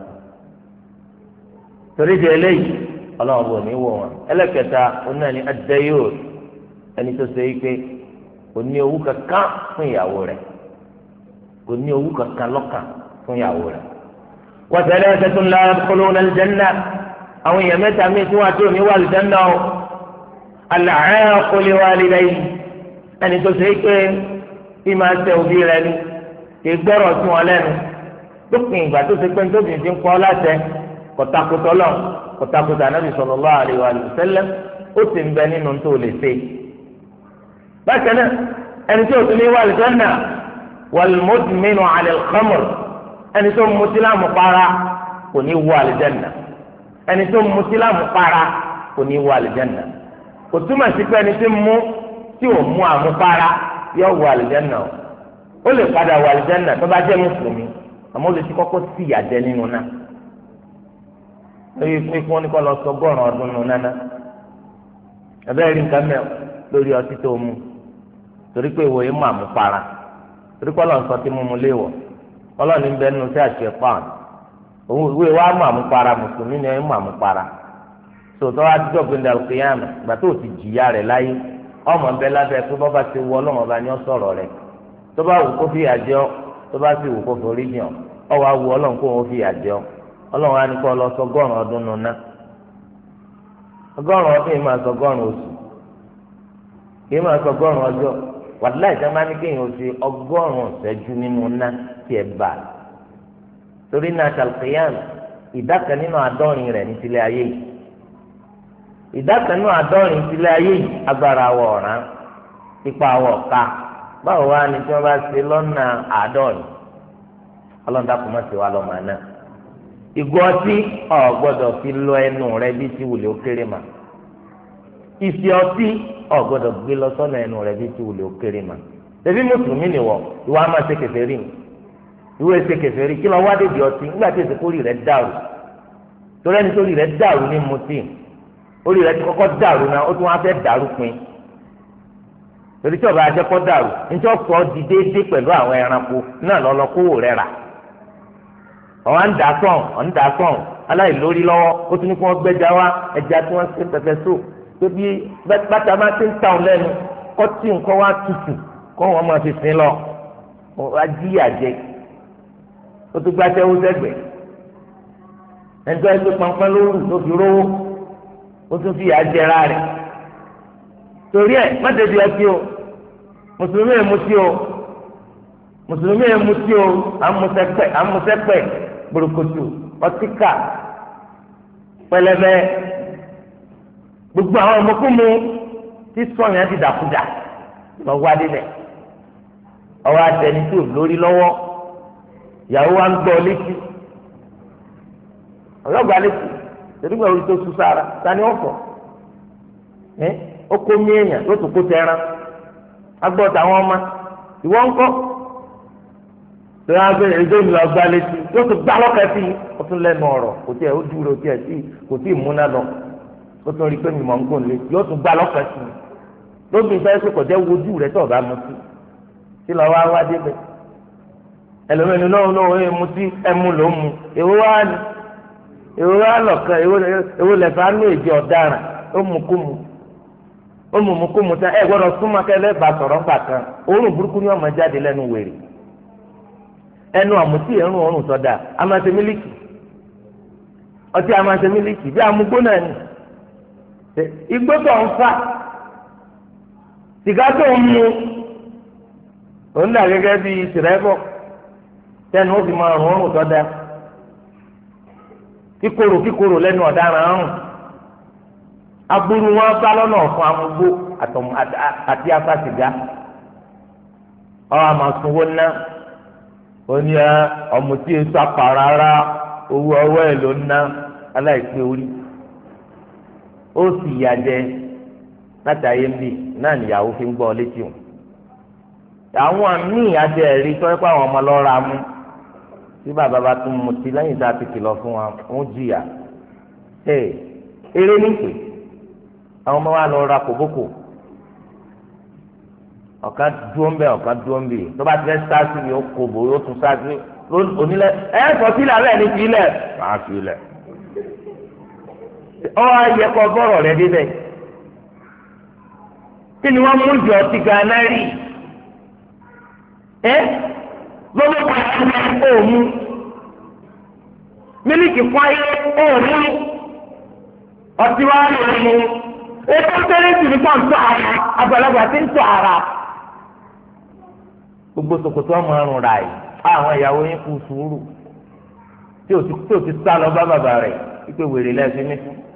torí di eléyìí ọlọ́run bò ní wò wọn ẹlẹ́kẹta onáà ní adéyò ẹni tó ṣe é pé kò ní owó kankan fún ìyàwó rẹ̀ kò ní owó kankan lọ́kàn fún ìyàwó rẹ̀. wa thalathatun la yadkhuluna al-janna àwọn èèyàn mẹ́ta míì tí wọ́n àti òní wà al-janna o al-aaqu li walidayhi ẹni tó ṣe é pé bí máa ṣe òbí rẹ̀ ni kì í gbọ́rọ̀ sí wọn lẹ́nu lópin ìgbà tó ṣe pé nítorí ti ń kọ́ láṣẹ kọ̀tàkùtọ̀ lọ kọ̀tàkùtà Ànábì sallallahu alaihi wa sallam ó sì ń bẹ nínú tó lè ṣe. bákan náà ẹni tí òtún ní wà al-janna wal-mudminu ala al-khamr ẹni tó mutí láàmú para kò ní wọ àlìjẹ́nà ẹni tó mutí láàmú para kò ní wọ àlìjẹ́nà kò túmọ̀ sí pé ẹni tí mú tí ò mú àmupara yọ wọ àlìjẹ́nà o ó lè padà wọ àlìjẹ́nà tó bá jẹ́ mùsùlùmí àmọ́ ó lè ti kọ́kọ́ sí ìyàjẹ́ nínú náà lórí pé kí wọ́n ní kọ́ lọ sọ gọ́ọ̀rùn ọdún nù nánà ẹ̀bẹ́ rí nǹkan mẹ́ lórí ọtí tó mú torí pé ìwòye mú àmupara torí kọ́ lọ́n sọ tí mo mú léwọ̀ ọlọ́ọ̀ni ń bẹ nínú sí àṣẹ pọ́n òun ìwé wa mú àmupara mùsùlùmí ni ẹ̀ mú àmupara sòtọ́ àtijọ́ gbẹ̀ndẹ̀ àlùkìyàmù gbà tó ti jìyà rẹ̀ láyé ọmọ ń bẹ lábẹ́ pé bọ́ bá ti wọ ọlọ́run ọba ni ó sọ̀rọ̀ rẹ̀ tó bá wù kó fi àjọ tó bá sì wù kó forí yàn ọ wá wù ọlọ́run kó wọn fi àjọ ọlọ́run á ní kó lọ sọgọ́rùn ọdún nù ná ọgọ́rùn ọdún yìí máa sọgọ́rùn oṣù yìí máa sọgọ́rùn ọjọ́ wàláì sẹ́ máa ní kéèyàn ṣe ọgọ́rùn-ún ṣẹ́jú nínú ná tiẹ̀ bá torí náà ṣàlùkìyàn ìdá kan nínú àádọ́rin rẹ̀ ní tilẹ̀ ayé yìí ìdá kan nínú àádọ́rin tilẹ̀ ayé yìí agbára wọ̀ ọ̀ràn ipa wọ̀ ká báwo wá ni tí wọ́n bá ṣe lọ́nà àádọ́rin ọlọ́dà kò má ṣe wá lọ́mọ náà ìgò ọtí ọ̀ gbọ́dọ̀ fi lọ ẹnu rẹ bí ti wùlé ó kéré mà ìfì ọtí ọ̀ gbọ́dọ̀ gbé lọ sọ́nà ẹnu rẹ bí ti wùlé ó kéré mà tẹ̀bí mùsùlùmí ni wọ̀ ìwà á máa ṣe kèfèrí ni ìwé ṣe kèfèrí kí lọ wá débi ọtí nígbà tí èsì kórì rẹ dàrú torí ẹni torí rẹ dàrú ní mutí orí rẹ ti kọ́kọ́ dàrú náà ó tún wá fẹ́ dàrú pin torí tí ọba ajẹ́kọ́ dàrú níjọ́ sọ di déédéé pẹ̀lú àwọn ẹranko náà lọ́lọ́ kówó rẹ̀ rà ọ̀hún ń dà sọ̀n ọ̀hún ń dà sọ̀n aláìlórí lọ́wọ́ ó tún ní kí wọ́n gbẹ́jà wá ẹja tí wọ́n ṣe pẹpẹ sóò tó bí bàtà máa ti ń ta òun lẹ́nu kọ́ tí nǹkan wá tutù kọ́ wọn máa fi sin lọ ajíyàjẹ ó tún gbá sẹ́wó sẹ́gbẹ̀ẹ́ ẹnjọ́ ẹgbẹ́ pọnpọ́n lóru tó fi rówó ó tún fi àjẹrà rẹ̀ torí ẹ̀ má débi ọtí o mùsùlùmí ẹ̀ mutí o mùsùlùmí ẹ̀ mutí o àmùsẹ́pẹ̀ àmùsẹ́pẹ̀ gbòròkòtò ọtíkà pẹlẹbẹ gbogbo àwọn ọmọkùnmu tí sọyìn á ti dàkúdà lọ́wọ́ adébẹ̀ ọwọ́ àtẹni tó lórí lọ́wọ́ ìyàwó wa ń gbọ́ létí ọlọ́gbà létí tẹ̀lifíà orí tó sùn sára tani ọ̀fọ̀ ẹ́ ó kó mí èèyàn yóò tún kó tẹran agbọ́ tàwọn ọmọ ìwọ ńkọ́ tó yà gbé ẹjọ́ mi lọ gbá létí yóò tún gbá lọ́kẹ́ sí ó tún lẹ́nu ọ̀rọ̀ kò tí ẹ̀ ó dúró tí ẹ̀ sí kò tí ì múná lọ ó tún rí pé mi mọ̀ ń gùn létí yóò tún gbá lọ́kẹ́ sí lóbi ìfẹ́ pé kò jẹ́ wojú rẹ̀ tó ọ̀gá mu sí tí lọ́ wá wá débẹ̀ ẹlòmínú náà náà ẹ̀ mu sí ẹ̀ mu ló mu èwo wá ní èwo wá lọ̀kan èwo lẹ̀fà nù èjì ọ̀daràn ó mu kú mu ó mu mu kú mu tán ẹ gbọ́dọ̀ súnmọ́ kẹ́lẹ́ bá sọ̀rọ̀ ńgbà kan òórùn burúkú ni wọ́n máa jáde lẹ́nu wèrè ẹnu àmùtí ẹ̀rùn òórùn sọ́dà amase mílíkì ọtí amase mílíkì bí amúgbó náà ni igbó tó ń fa sìgá tó ń mu òun dà gẹ́gẹ́ bí tìrẹ́bọ̀ tẹnu ó fi máa rùn òórùn sọ́dà kíkorò kíkorò lẹ́nu ọ̀daràn ọ̀rùn agbóru wọn bá lọ́nà ọ̀fun amúgbó àti afásìgá ọ̀ àmàsùnwó ná oní ẹ ọ̀mùtí èso apá rárá owó ọwọ́ ẹ̀ ló ná aláìpé orí ó sì yàjẹ láti ayé ń bì náà níyàwó fi ń gbọ́ létí o àwọn míì adé ẹ̀rí tọ́jú pé àwọn ọmọ lọ́ra mú tí bàbá bá tún mutí lẹ́yìn tá a ti kìlọ̀ fún wa ń jìyà ee eré nípè àwọn ọmọ wa lọ ra kòbókò ọ̀kan dúró ń bẹ̀ ọ̀kan dúró ń bì tó bá ti fẹ́ sáàsì yóò kóbò yóò tún sáàsì onílẹ̀ ẹ̀ sọ sílẹ̀ alẹ́ ní sílẹ̀ máa sílẹ̀ ọ̀ ayẹ kọ́ bọ́rọ̀ rẹ débẹ̀ kí ni wọ́n mú ìjọ ọtí gánà rí ẹ́ lọ́wọ́ pàṣẹ òmu mílíkì fáyé òmu ọtí wa lè mú ètò tẹ́lẹ̀tì nípa ntọ́ ara àgbàlagbà tí ń tọ́ ara gbogbo sòkòtò ọmọ ọrùn rà yìí àwọn ìyàwó yín kú sùúrù tí o ti tí o ti sá lọ bá bàbá rẹ̀ wípé wèrè lẹ́sìn ní fún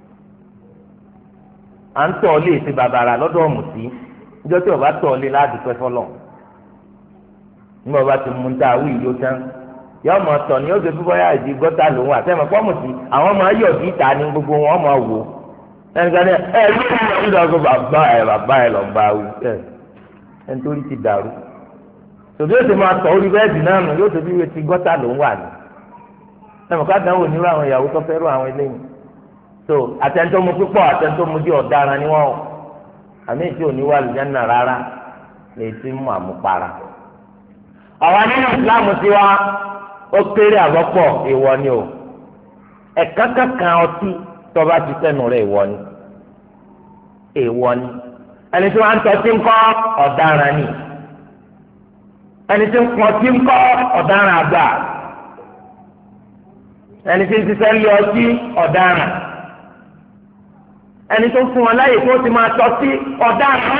à ń tọ̀ lé èsì bàbá rà lọ́dọ̀ ọ̀mùtí níjọ́ tí o bá tọ̀ lé ládùúgbò fọlọ́ nígbà wọ́n bá ti mú ta awí ìjó tán yọọ mọ tọ ni ó ṣe fúnbọ yá ìdí gọta lòun àtẹmọ pọmùtì àwọn máa yọ bí ìta ní gbogbo wọn máa wò ẹnìkan ní ẹ ló ń lọ nígbà tó bàbá ẹ bàbá ẹ lọ bá wí ẹ ẹni tó rí ti dàrú tòbí ó ti máa tọ orí bẹ́ẹ̀dì náà nù yóò tóbi wí ti gọta lòun wà ní ẹnì kan dáhùn onírú àwọn ìyàwó tó fẹ́ràn àwọn eléyìí tó àtẹnudọ́ mu púpọ̀ àtẹnudọ́ mu di ọ̀daràn ni wọ́n àmì tí ò ní wà lùjánà rárá lè ti mú àmupara àwọn nínú ìsìlámù tiwa ó kéré àbọ̀pọ̀ ìwọ ni o ẹ̀ka kankan ọtí tọ́ba ti sẹ́nu rẹ̀ ìwọ ni ìwọ ni ẹni tí wọ́n ń tọ́tí ńkọ́ ọ̀daràn ni ẹni tí ń pọtí ńkọ́ ọ̀daràn àgbà ẹni tí ń ṣiṣẹ́ lé ọtí ọ̀daràn ẹni tó fún wọn láyè tó ti máa tọ́tí ọ̀daràn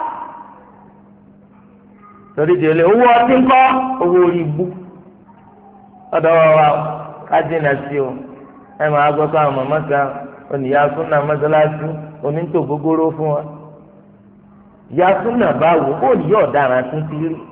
torí délé owó ọtí ńkọ́ owó orí ibú ọ̀dọ̀ wa kájínà sí o ẹ máa gbọ́ káwọn màmá kan oníyà súnà mọ́sálásí onítò gbogbooro fún wa ìyá súnà báwo ó ní yóò dára tún ti rí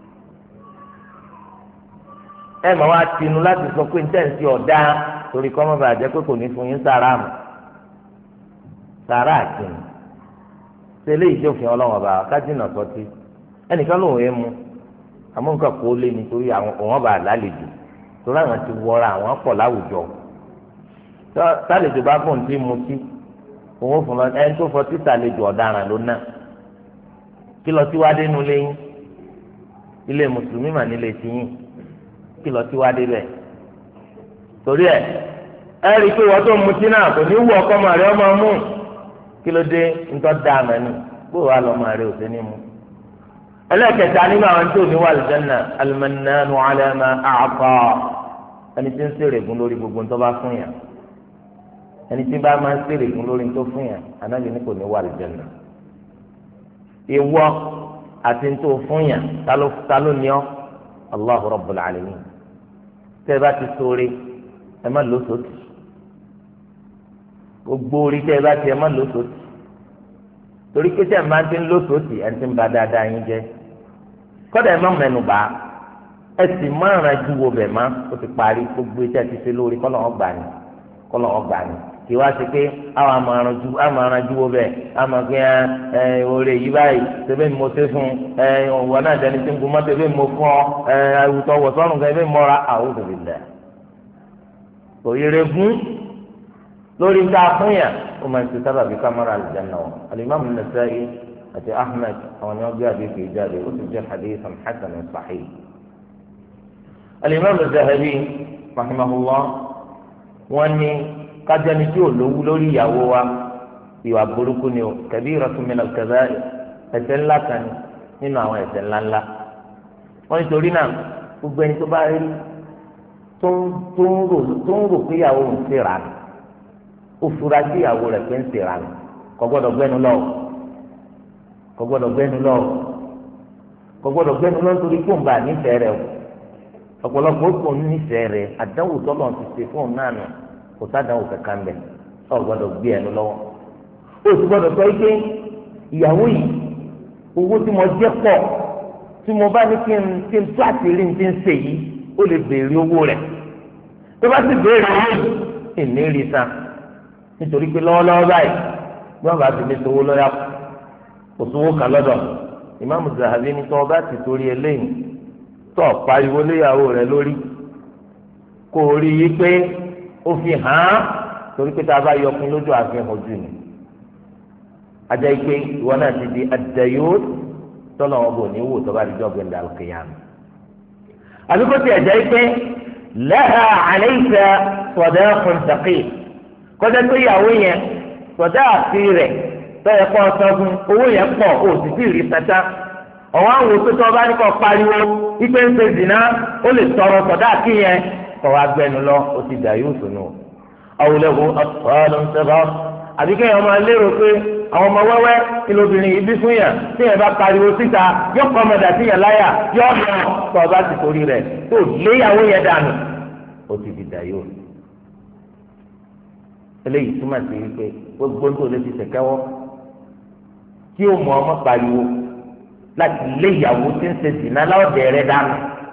ẹ máa wá tinú láti sọ pé ntẹ́ǹsì ọ̀dá torí kọ́ mọ́ bàjẹ́ pé kò ní fún yín sára mọ́ sára àtìní tẹ́lẹ̀ ìjọfin ọlọ́wọ́n bá kájínà sọtí ẹnìkan lòun ẹ mu àmọ́ nǹkan kó lé nítorí àwọn òun bá lálejò torí àwọn ti wọra àwọn pọ̀ láwùjọ sálejò bá fún un tí mu sí òun fún un ẹni tó fọ tí sálejò ọ̀daràn ló ná kí lọ sí wá dénú lẹ́yìn ilé mùsùlùmí mà nílé tiyín kí lọ sí wá dé bẹ́ẹ̀ torí ẹ̀ ẹ rí i pé wọ́n tó ń mutí náà kò ní wú ọkọ màrí ọmọ mú kí ló dé ńtọ́ da àmẹ́nu bó wàá lọ́ màrí òsè ní mu. ẹlẹ́kẹta nínú àwọn tó ní wà lùjẹ́nà al-mannanu ala ma a'ta ẹni tí ń sèrègùn lórí gbogbo ńtọ́ bá fún yàn ẹni tí bá máa ń sèrègùn lórí ńtọ́ fún yàn anábì ní kò ní wà lùjẹ́nà. ìwọ àti ńtọ́ fún yàn ta ló ní ọ Allahu Rabbul Alamin tẹ́ ẹ bá ti sóore ẹ má lóṣooṣì gbogbo orí tẹ́ ẹ bá ti ẹ má lóṣooṣì torí pé tẹ́ ẹ máa ti ń lóṣooṣì ẹ ti ń ba dáadáa yín jẹ́ kọ́dà ẹ má mẹ́nu bá ẹ sì má ràn ju wo bẹ̀ má ó ti parí gbogbo iṣẹ́ ti ṣe lórí kọ́lọ̀ wọn gbà ní kọ́lọ̀ wọn gbà ní kí wá sí pé àwọn àmàràn ju àmàràn ju wo bẹ̀ àmà pé ẹ orí yìí báyìí tẹ́bẹ̀ mi mo ṣe fún ẹ ọ̀wọ́ náà dẹni tí ń gun mọ́ tẹ́bẹ̀ mi mo fún ọ ẹ àwùjọ wọ̀sọ́rùn kan tẹ́bẹ̀ mi mọ́ra àwọn òbí lẹ̀ òyìnbó gún lórí nǹkan àfúnyà ó máa ń ti sábà bí kámẹ́rà àlùjáná wọn alimami Nasa'i àti Ahmed àwọn ni wọn gbé àdéhùn ìjáde ó sì jẹ hadithan hasan sahih alimami Zahabi rahimahullah wọn ní kájẹni tí ò lówú lórí ìyàwó wa ìwà burúkú ni o kabiratun min al-kaba'ir ẹ̀ṣẹ̀ ńlá kan nínú àwọn ẹ̀ṣẹ̀ ńláńlá wọn nítorí náà gbogbo ẹni tó bá rí tó ń rò tó ń rò pé ìyàwó ń ṣèrà ni ó fura sí ìyàwó rẹ̀ pé ń ṣèrà ni kò gbọ́dọ̀ gbẹ́nu lọ kò gbọ́dọ̀ gbẹ́nu lọ kò gbọ́dọ̀ gbẹ́nu lọ nítorí pé òun bá nífẹ̀ẹ́ rẹ̀ o ọ̀pọ̀lọpọ̀ ó kò nífẹ̀ẹ́ rẹ̀ àdánwò tọ́lọ̀ ti ṣe fún òun náà nù kò sádánwò kankan bẹ̀ ọ̀ gbọ́dọ̀ gbé ẹnu lọ́wọ́ ó sì gbọ́dọ̀ sọ pé ìyàwó yìí owó tí mo jẹ́ pọ̀ tí mo bá ní kí n kí n tó àṣírí ní ti ń ṣe yìí ó lè béèrè owó rẹ̀ tó bá sì béèrè owó yìí ìní rí san nítorí pé lọ́wọ́lọ́wọ́ báyìí bí wọ́n bá ti lè sowó lọ́yà kò sówó kan lọ́dọ̀ ìmáàmù Zahabi ní tọ́ ọba ti torí eléyìí tọ́ pariwo léyàwó rẹ̀ lórí kò rí i pé ó fi hàn án torí pé tá a bá yọkun lójú àfihàn ojú ni ajá yìí pé ìwọ náà ti di àdàyò tọ́lọ̀ wọn bò ní wò tó bá di jọ́ gbẹ̀ndà al-qiyam àbíkó tí ẹ̀jẹ̀ pé lẹ́hà àlẹ́yìíṣẹ́ sọ̀dẹ́ fúnṣàkì kọjá pé ìyàwó yẹn sọ̀dẹ́ àti rẹ̀ tọ́yẹ kọ́ sọ́gun owó yẹn pọ̀ ó sì sì rí sẹ́tá ọ̀wọ́n àwọn òṣèlú tó bá ní kọ́ pariwo ipe ń ṣe zìnà ó lè tọrọ sọ̀dẹ́ àti yẹn kọ́ wa gbẹnu lọ ó ti dà yóò sùn nù. àwùlẹ̀wò ọ̀sán ń sẹ́fọ́ àbí kéèyàn máa lérò pé àwọn ọmọ wẹ́wẹ́ kí lóbìnrin yìí bí fún yàn tí yẹn bá pariwo síta yóò kọ́ ọmọdé àti yàn láyà yóò nà tó ọba ti torí rẹ̀ tó léyàwó yẹn dànù ó ti di dàyò. eléyìí túmọ̀ sí wípé gbogbo tó lè fi ṣèkẹ́wọ́ tí ó mọ ọmọ pariwo láti léyàwó tí ń ṣe zìnà láwọ̀dẹ̀ rẹ̀ dànù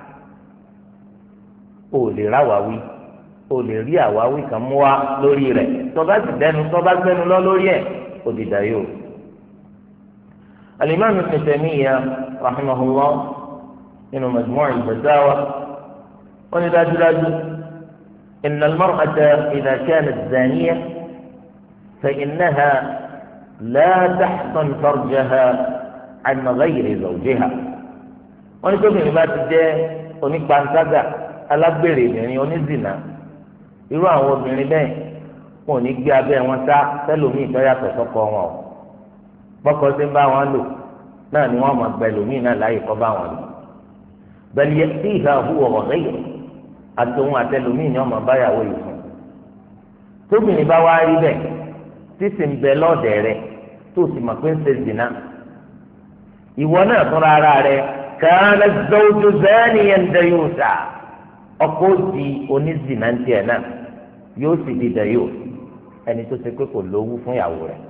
ó lè ráwàwí ó lè rí àwáwí kan mú wa lórí rẹ̀ tọ́ba ti dẹnu tọ́ba gbẹnu lọ lórí ẹ̀ odida yóò. alimami Ibn Taymiyyah rahimahullah nínú Majmu' al-Fatawa wọn ni dájúdájú inna al-mar'ata idha kanat zaniyah fa innaha la tahsan farjaha an ghayri zawjiha. wọn ni tóbi nígbà tí jẹ́ onípanṣágà alágbèrè ìrìn onízìnà irú àwọn obìnrin bẹ́ẹ̀ wọn ò ní gbé abẹ́ wọn sá sẹ́lòmíì tó yàtọ̀ sọ́kọ wọn o bọ́kọ sí ń bá wọn lò náà ni wọ́n máa gba ẹlòmíì náà láàyè kọ́ bá wọn lò bẹ́ẹ̀ yẹ sí ìhà òwúwọ̀ ọ̀rẹ́ yìí àtòun àtẹlòmíì ni wọ́n máa báyàwó yìí fún tóbìnrin bá wá rí bẹ́ẹ̀ tí sì ń bẹ lọ́ọ̀dẹ̀ rẹ tó sì mọ̀ pé ń ṣe zìnà ìwọ náà fúnra ara rẹ kàánà zawju zaniyan dayusa ọkọ di onízìnà ń tiẹ̀ náà yóò sì di dayusa ẹni tó ṣe pé kò lówó fún ìyàwó rẹ̀.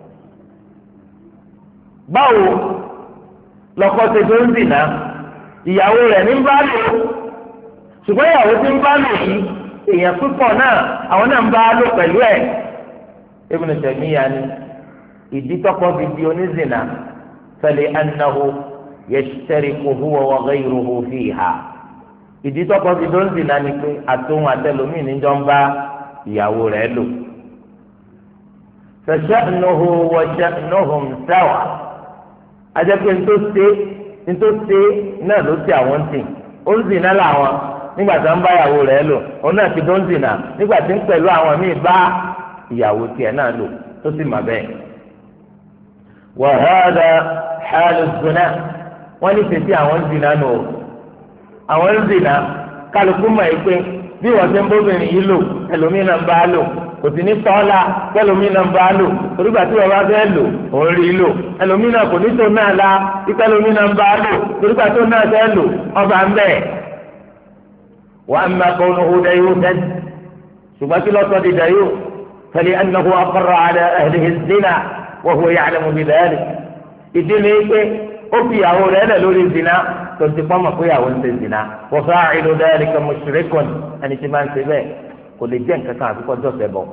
báwo lọkọ ṣe tó ń zìnà ìyàwó rẹ̀ ní bá lò ṣùgbọ́n ìyàwó tí ń bá lò yìí èèyàn púpọ̀ náà àwọn náà ń bá lò pẹ̀lú ẹ̀. Ibn Taymiyyah ni ìdí tọkọ fi di onízìnà fali annahu yashtariku huwa wa ghayruhu fiha ìdí tọkọ fi di onízìnà ni pé àtòun àtẹlómìn níjọ ń bá ìyàwó rẹ̀ lò. فشأنه وشأنهم سوا ajẹ́pẹ́ ntòsí ntòsí náà ló ti àwọn ń sìn ó ń zìnà làwọn nígbà tí wọ́n bá ìyàwó rẹ̀ lò òun náà ti tó ń zìnà nígbà tí ń pẹ̀lú àwọn míì bá ìyàwó tiẹ̀ náà lò tó sì mà bẹ́ẹ̀. wa hadha halu zina wọ́n ní fèsì àwọn ń zìnà nù àwọn ń zìnà kálukú mọ̀ ẹ́ pé bí wọ́n ti ń bóbìnrin yìí lò ẹlòmíràn bá lò kò sì ní tọ́lá ẹlòmíràn bá lò orígbà tí wọ́n bá fẹ́ lò òun rí lò ẹlòmíràn kò ní tó náà la ikú ẹlòmíràn bá lò orígbà tó náà fẹ́ lò ọba ń bẹ̀. wà á máa kọ́ ọ́nà òde yóò tẹ́ ṣùgbọ́n kí lọ́sọ̀ di dẹ̀ yóò tẹ̀lé ẹnìkan wà kọ́ra àdá ẹ̀hìn zina wọ́n hùwà yàrá mu bí bẹ́ẹ̀ ìdí ni pé ó fi ìyàwó rẹ̀ lẹ̀ lórí zina tó ti pọ́n mọ̀ pé ìyàwó ń ṣe zina wọ́n fẹ́ àìlú dáadé kan mushrikun ẹni tí máa ń ṣe bẹ́ẹ̀ kò lè jẹ́ nǹkan kan àfikọ́ jọ́sẹ̀ bọ̀.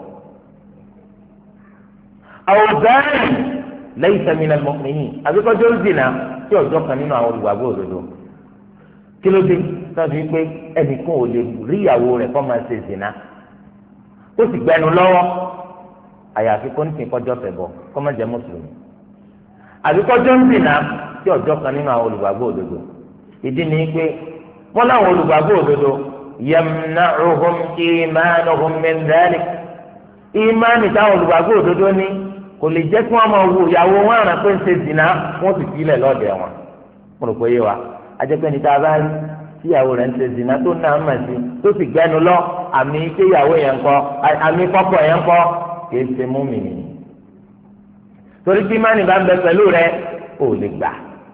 àwòrán lẹ́yìn sẹ́mínà mọ́kànlélí àfikọ́ jọ́ zina tí ọjọ́ kan nínú àwọn olùgbàgbọ́ òdodo kí ló dé sọ́dọ̀ pé ẹnìkan ò lè rí ìyàwó rẹ̀ kọ́ máa ṣe zina ó sì gbẹnu lọ́wọ́ àyàfi kó ní kí n kọjọ́ fẹ̀ bọ̀ kọ́ máa jẹ́ mùsùlùmí àbíkọ́jọ́ ń zina tí ọjọ́ kan nínú àwọn olùgbàgbọ́ òdodo ìdí ni pé wọ́n láwọn olùgbàgbọ́ òdodo yamna'uhum imanuhum min dhalik ìmánì táwọn olùgbàgbọ́ òdodo ní kò lè jẹ́ kí wọ́n máa wo ìyàwó wọn àrà pé ń ṣe zina wọ́n sì sílẹ̀ lọ́dẹ̀ wọn mo rò pé yé wa ajẹ́pẹ́ ní tá a bá rí tí ìyàwó rẹ̀ ń ṣe zina tó náà mà sí tó sì gbẹ́nu lọ àmì pé ìyàwó yẹn kọ́ àmì kọ́kọ́ yẹn kọ́ kì í ṣe mùmínì torí tí ìmánì bá ń bẹ pẹ̀lú rẹ̀ ò lè gbà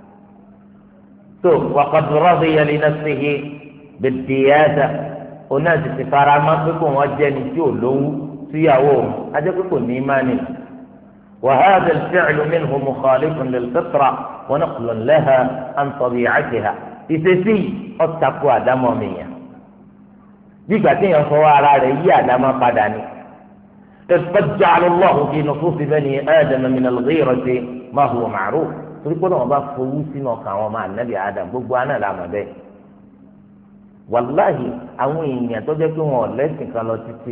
tó waqad radiya li nafsihi bid-diyada òun náà sì ti fara mọ́ pé kò wọ́n jẹ́ ni tí ò lówó síyàwó ajẹ́ pé kò ní ìmánì. wa hadha al-fi'lu minhu mukhalifun lil-fitra wa naqlun laha an tabi'atiha ìṣesí ọ̀tàkù àdámọ́ mi yàn bí ìgbà tí èèyàn fọwọ́ ara rẹ̀ yí àdámọ́ padà ni. qad ja'ala Allahu fi nufusi bani Adama min al-ghirati ma huwa ma'ruf torí pé wọn bá fowó sínú ọkàn àwọn ọmọ ànábì Adam gbogbo aná la mọ̀ bẹ́ẹ̀ wàláhì àwọn èèyàn tó jẹ́ pé wọn ò lẹ́sìn kan lọ títí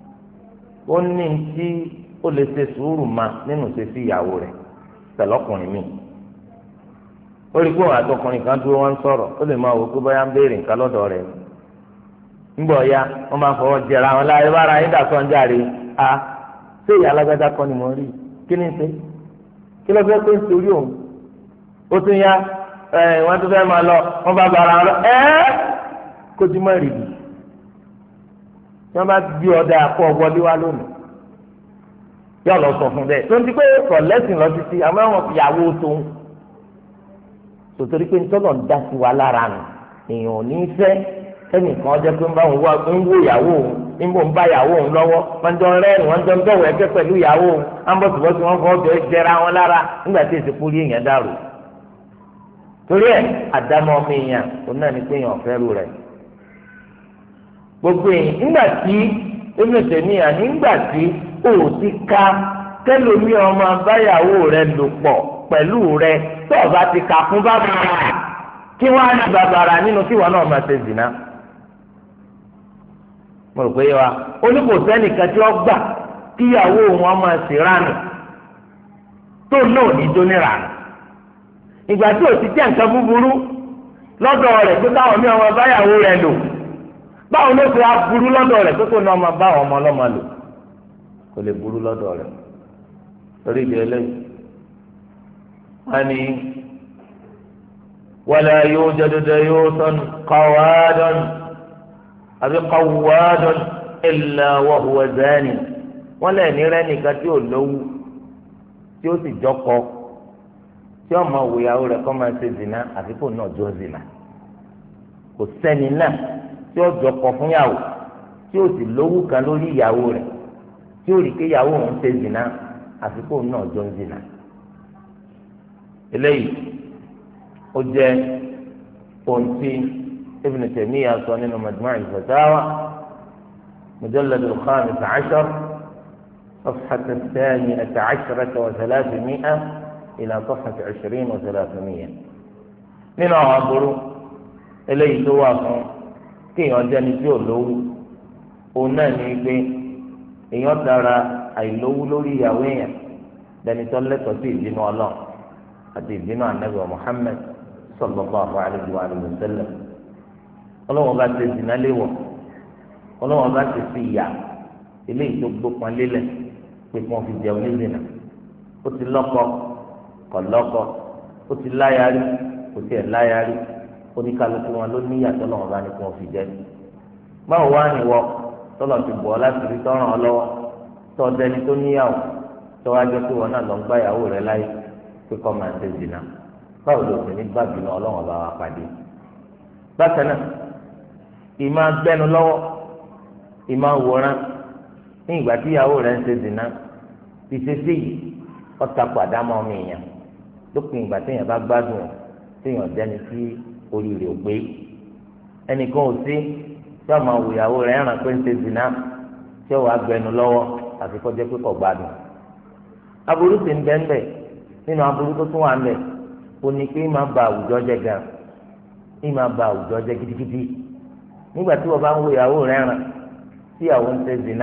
ó ní tí ó lè ṣe sùúrù ma nínú ṣe sí ìyàwó rẹ̀ pẹ̀lọ́kùnrin mi ó rí pé òun àtọkùnrin kan dúró wọn sọ̀rọ̀ ó lè máa wò pé bóyá ń béèrè nǹkan lọ́dọ̀ rẹ̀ ńgbọ̀ ya wọ́n máa fọwọ́ jẹra wọn láyé bára yín dà sọ́n járe a ṣé ìyá alágbádá kan ni mo rí kí ni ṣe kí ló fẹ́ pé ń torí òun ó tún ya ẹ wọ́n tún fẹ́ máa lọ wọ́n bá bára wọn lọ ẹ́ kójú mọ́ ìrìbì tí wọ́n bá gbé ọ̀dà àpò wọlé wá lónìí yóò lọ sọ fún bẹ́ẹ̀ tó ń ti pé kọ̀ lẹ́sìn lọ títí àmọ́ àwọn ìyàwó tóun tòtòrí pé ntọ́nà ń dá sí wa lára nù èèyàn ò ní fẹ́ ẹnìkan jẹ́ pé ń bá wọn wá ń wó ìyàwó òun ń bò ń bá ìyàwó òun lọ́wọ́ wọ́n jọ rẹ́rìn wọ́n jọ ń dọ̀wọ́ ẹgbẹ́ pẹ̀lú ìyàwó òun á ń bọ̀ síbọ̀ sí wọn kọ́ jọ jẹra wọn lára nígbà tí èsì kúrí èèyàn dàrú torí ẹ̀ àdámọ́ ọmọ èèyàn òun náà ní pé èèyàn fẹ́ rú rẹ̀ gbogbo èèyàn nígbà tí ẹ̀mẹ̀tẹ̀ níyà nígbà tí o ti ka kẹlòmí ọmọ báyàwó rẹ̀ lò pọ̀ pẹ̀lú rẹ̀ tó o bá ti kà fún bàbàrà kí wọ́n á ní bàbàrà nínú kí wọ́n náà máa ṣe zìnà. mo rò pé yẹ wa oníkòsẹ́nìkan tí wọ́n gbà kíyàwó wọn máa ṣe ránù tó náà ní dónírànù. ìgbà tí o ti jẹ́ nǹkan búburú lọ́dọ̀ rẹ̀ pé káwọn mí ọmọ báyàwó rẹ̀ lò báwo ló fi aburú lọ́dọ̀ rẹ̀ pé kó náà máa bá àwọn ọmọ ọlọ́mọ lò kò lè burú lọ́dọ̀ rẹ̀ torí ìdí ẹlẹ́yìn. wọ́n ní wala yujadu dayuthun qawadun àbí qawwadun illa wa huwa zani wọ́n lẹ̀ ní rẹ́ nìkan tí ò lówó tí ó sì jọkọ tí ọmọ òwòyàwó rẹ̀ kọ́ máa ṣe zina àfi kò náà jọ zina kò sẹ́ni náà tí ó jọkọ fún yàwó tí ó sì lówó kan lórí ìyàwó rẹ̀ tí ó rí ké ìyàwó òun ṣe zina àfi kò náà jọ zina eléyìí ó jẹ́ ohun tí Ibn Taymiyyah sọ nínú Majmu' al-Fatawa mujallad al-khamis ashar صفحة الثانية عشرة وثلاثمائة إلى صفحة عشرين وثلاثمائة nínú àwọn aburú eléyìí tó wà fún kéèyàn jẹni tí ò lówó òun náà ní pé èèyàn dára àìlówó lórí ìyàwó èèyàn dẹni tó lẹ́tọ̀ọ́ sí ìbínú Ọlọ́run àti ìbínú Ànábì Muhammad sallallahu alaihi wa sallam. ọlọ́wọ́n bá ti zina léwọ̀ ọlọ́wọ́n bá ti fi ìyà eléyìí tó gbópọn lélẹ̀ pé kí wọ́n fi jẹun ní zina. ó ti lọ́kọ kọ̀ lọ́kọ ó ti láyàrí kò tiẹ̀ láyàrí oníkálukú wọn ló ní ìyàtọ̀ lọ́wọ́ bá ní kí wọ́n fi jẹ. báwo wá ní wọ tọ́lọ̀ ti bọ̀ ọ́ láti rí tọ́ràn ọ lọ́wọ́ tọ́ ọ dẹni tó níyàwó tọ́ wá jẹ́ pé wọn náà lọ ń gbá ìyàwó rẹ láyé pé kọ́ máa ṣe zina. báwo ló sì ní gbàgbé náà ọlọ́wọ́n bá wa pàdé. bákan náà ìmọ̀ gbẹ́nu lọ́wọ́ ìmọ̀ wòran ní ìgbà tí ìyàwó rẹ̀ ń ṣe zina ìṣesí yìí ọ̀tà pàdámọ́ ọmọ èèyàn lópin ìgbà téèyàn bá gbádùn téèyàn jẹ́ni sí orí rẹ̀ ò pé ẹnìkan ò sí tí ọmọ ìyàwó rẹ̀ ràn pé ń ṣe zina tí ó wàá gbẹ́nu lọ́wọ́ àfi kó jẹ́ pé kò gbádùn. aburú sì ń bẹ́ẹ̀ bẹ́ẹ̀ nínú aburú tó tún wà ń bẹ̀ ó ní pé máa ba àwùjọ jẹ́ gan ní máa ba àwùjọ jẹ́ gidigidi nígbà tí wọ́n bá ń wo ìyàwó rẹ̀ ràn tí ìyàwó ń ṣe zina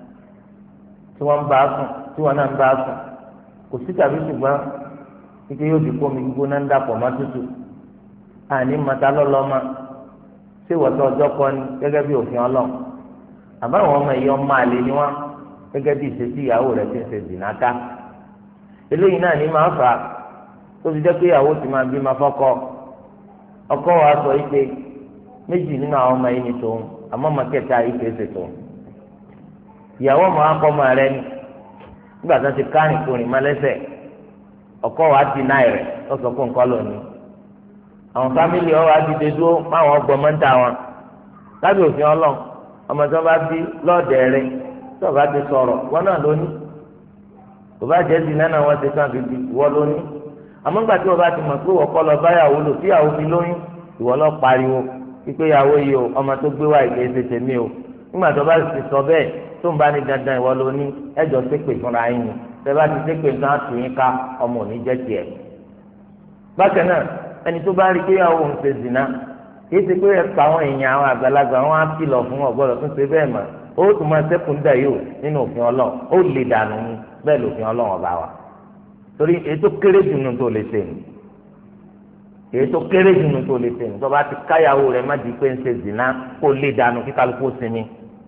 tí wọ́n ń bá a sùn tí wọ́n náà ń bá a sùn kò sí tàbí ṣùgbọ́n ike yóò di kómi gbígbóná ń dàpọ̀ má tútù àní mata lọ́lọ́mọ ṣé ìwọ́tọ̀ ọjọ́ kọ́ ni gẹ́gẹ́ bí òfin ọlọ́run àbáwọn ọmọ ẹ̀yọ́ máa lè ní wọn gẹ́gẹ́ bí ìṣesí ìyàwó rẹ̀ ti ń ṣe zina ká eléyìí náà ní máa fà á tó fi jẹ́ pé ìyàwó ti máa bí máa fọ́kọ ọkọ wa sọ yìí pé méjì nínú àwọn ọmọ yìí ni tòun àmọ́ ọmọ kẹta yìí kìí ṣe tòun ìyàwó ọmọ akọmọ rẹ ni nígbà tó ti ká nìkùnrin má lẹ́sẹ̀ ọkọ wa ti náà rẹ̀ ó sọ fún nǹkan lónìí àwọn fámìlì ọwọ́ adìde dúró máwọn ọgbọ́n máa ń ta wọn lábẹ́ òfin ọlọ́run ọmọ tí wọ́n bá bí lọ́ọ̀dẹ̀ rẹ tí wọ́n bá ti sọ̀rọ̀ wọn náà lóní kò bá jẹ́ sí náà wọ́n ti kàn fi di ìwọ lóní àmọ́ nígbà tí wọ́n bá ti mọ̀ pé wọ́n kọ́ lọ báyàwó lò tíyàwó fi lóyún ìwọ lọ pariwo pípé ìyàwó yìí o ọmọ tó gbé wá ìgbé ṣe tèmi o nígbà tó bá ti sọ bẹ́ẹ̀ tó ń bá ní dandan ìwọ ló ní ẹjọ́ ṣépè fúnra yín ni tẹ́ bá ti ṣépè fún àtúnyín ká ọmọ òní jẹ́ tiẹ̀. bákan náà ẹni tó bá rí pé ìyàwó ń ṣe zina kìí ṣe pé ẹ̀ka àwọn èèyàn àwọn àgbàlagbà wọn á kìlọ̀ fún ọ̀gbọ́dọ̀ tó ṣe bẹ́ẹ̀ mọ́ ó tún máa ṣẹ́kùn dà yóò nínú òfin ọlọ́run ó lè dànù ní bẹ́ẹ̀ lòfin ọlọ́run ọba wa torí èyí tó kéré jù nù tó lè ṣe nù èyí tó kéré jù nù tó lè ṣe nù tó bá ti káyàwó rẹ̀ má di pé ń ṣe zina kó lè dànù kí kálukú sinmi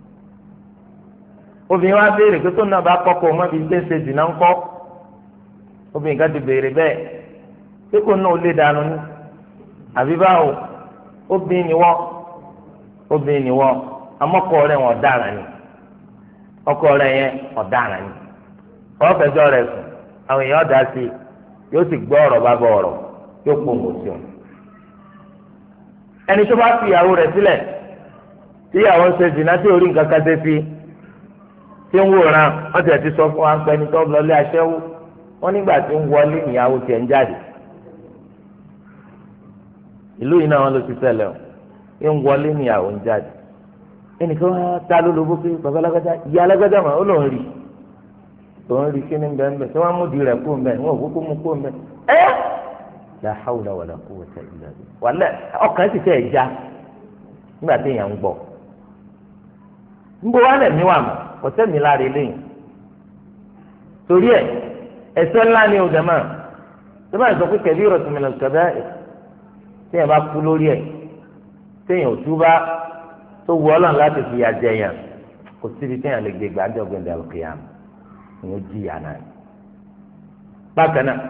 obìnrin wa béèrè pé tó náà bá kọ́kọ́ ọmọ bíi pé ń ṣe zina ńkọ́ obìnrin kan ti béèrè bẹ́ẹ̀ pé kó náà ó lè dànù ní àbí báwo obìnrin ni wọ́n obìnrin ni wọ́n amọ́kọ rẹ̀ wọ́n ọ̀daràn ni ọkọ rẹ̀ yẹn ọ̀daràn ni wọ́n fẹjọ́ rẹ̀ sùn àwọn èèyàn dá sí yóò sì gbọ́ ọ̀rọ̀ bá bọ̀ ọ̀rọ̀ yóò pòǹgò sí wọn. ẹni tó bá fi ìyàwó rẹ̀ sílẹ̀ tí ìyàwó ṣe zìnà tí orí nǹkan kan ṣe fi tí ń wòran wọ́n ti ti sọ fún wa pé ẹni tó lọlé aṣẹ́wó wọ́n nígbà tí ń wọlé ìyàwó tiẹ̀ ń jáde ìlú yìí náà wọ́n ló ti ṣẹlẹ̀ o ń wọlé ìyàwó ń jáde ẹnìkan wá ta ló lobó pé bàbá alágbádá ìyá alágbádá mà ó lòún rí lòún rí kí ni bẹ́ẹ̀ bẹ́ẹ̀ tí wọ́n mú di rẹ̀ kó mbẹ́ wọn ò kúkú mú kó mbẹ́ ẹ́ la hawla wala quwwata illa billah wàlẹ́ ọkàn ti fẹ́ já nígbà tí èèyàn ń gbọ́ ń bọ́ wálẹ̀ mi wà mọ́ kò sẹ́mi láre lẹ́yìn torí ẹ̀ ẹ̀ṣẹ̀ ńlá ni òde máa tó bá sọ pé kabiratun minal kaba'ir téèyàn bá kú lórí ẹ̀ téèyàn ò túbá tó wù Ọlọ́run láti fìyà jẹyàn kò síbi téèyàn lè gbé gbàdọ̀ gbẹ̀dẹ̀ al-qiyam ìyẹn jìyà náà bákan náà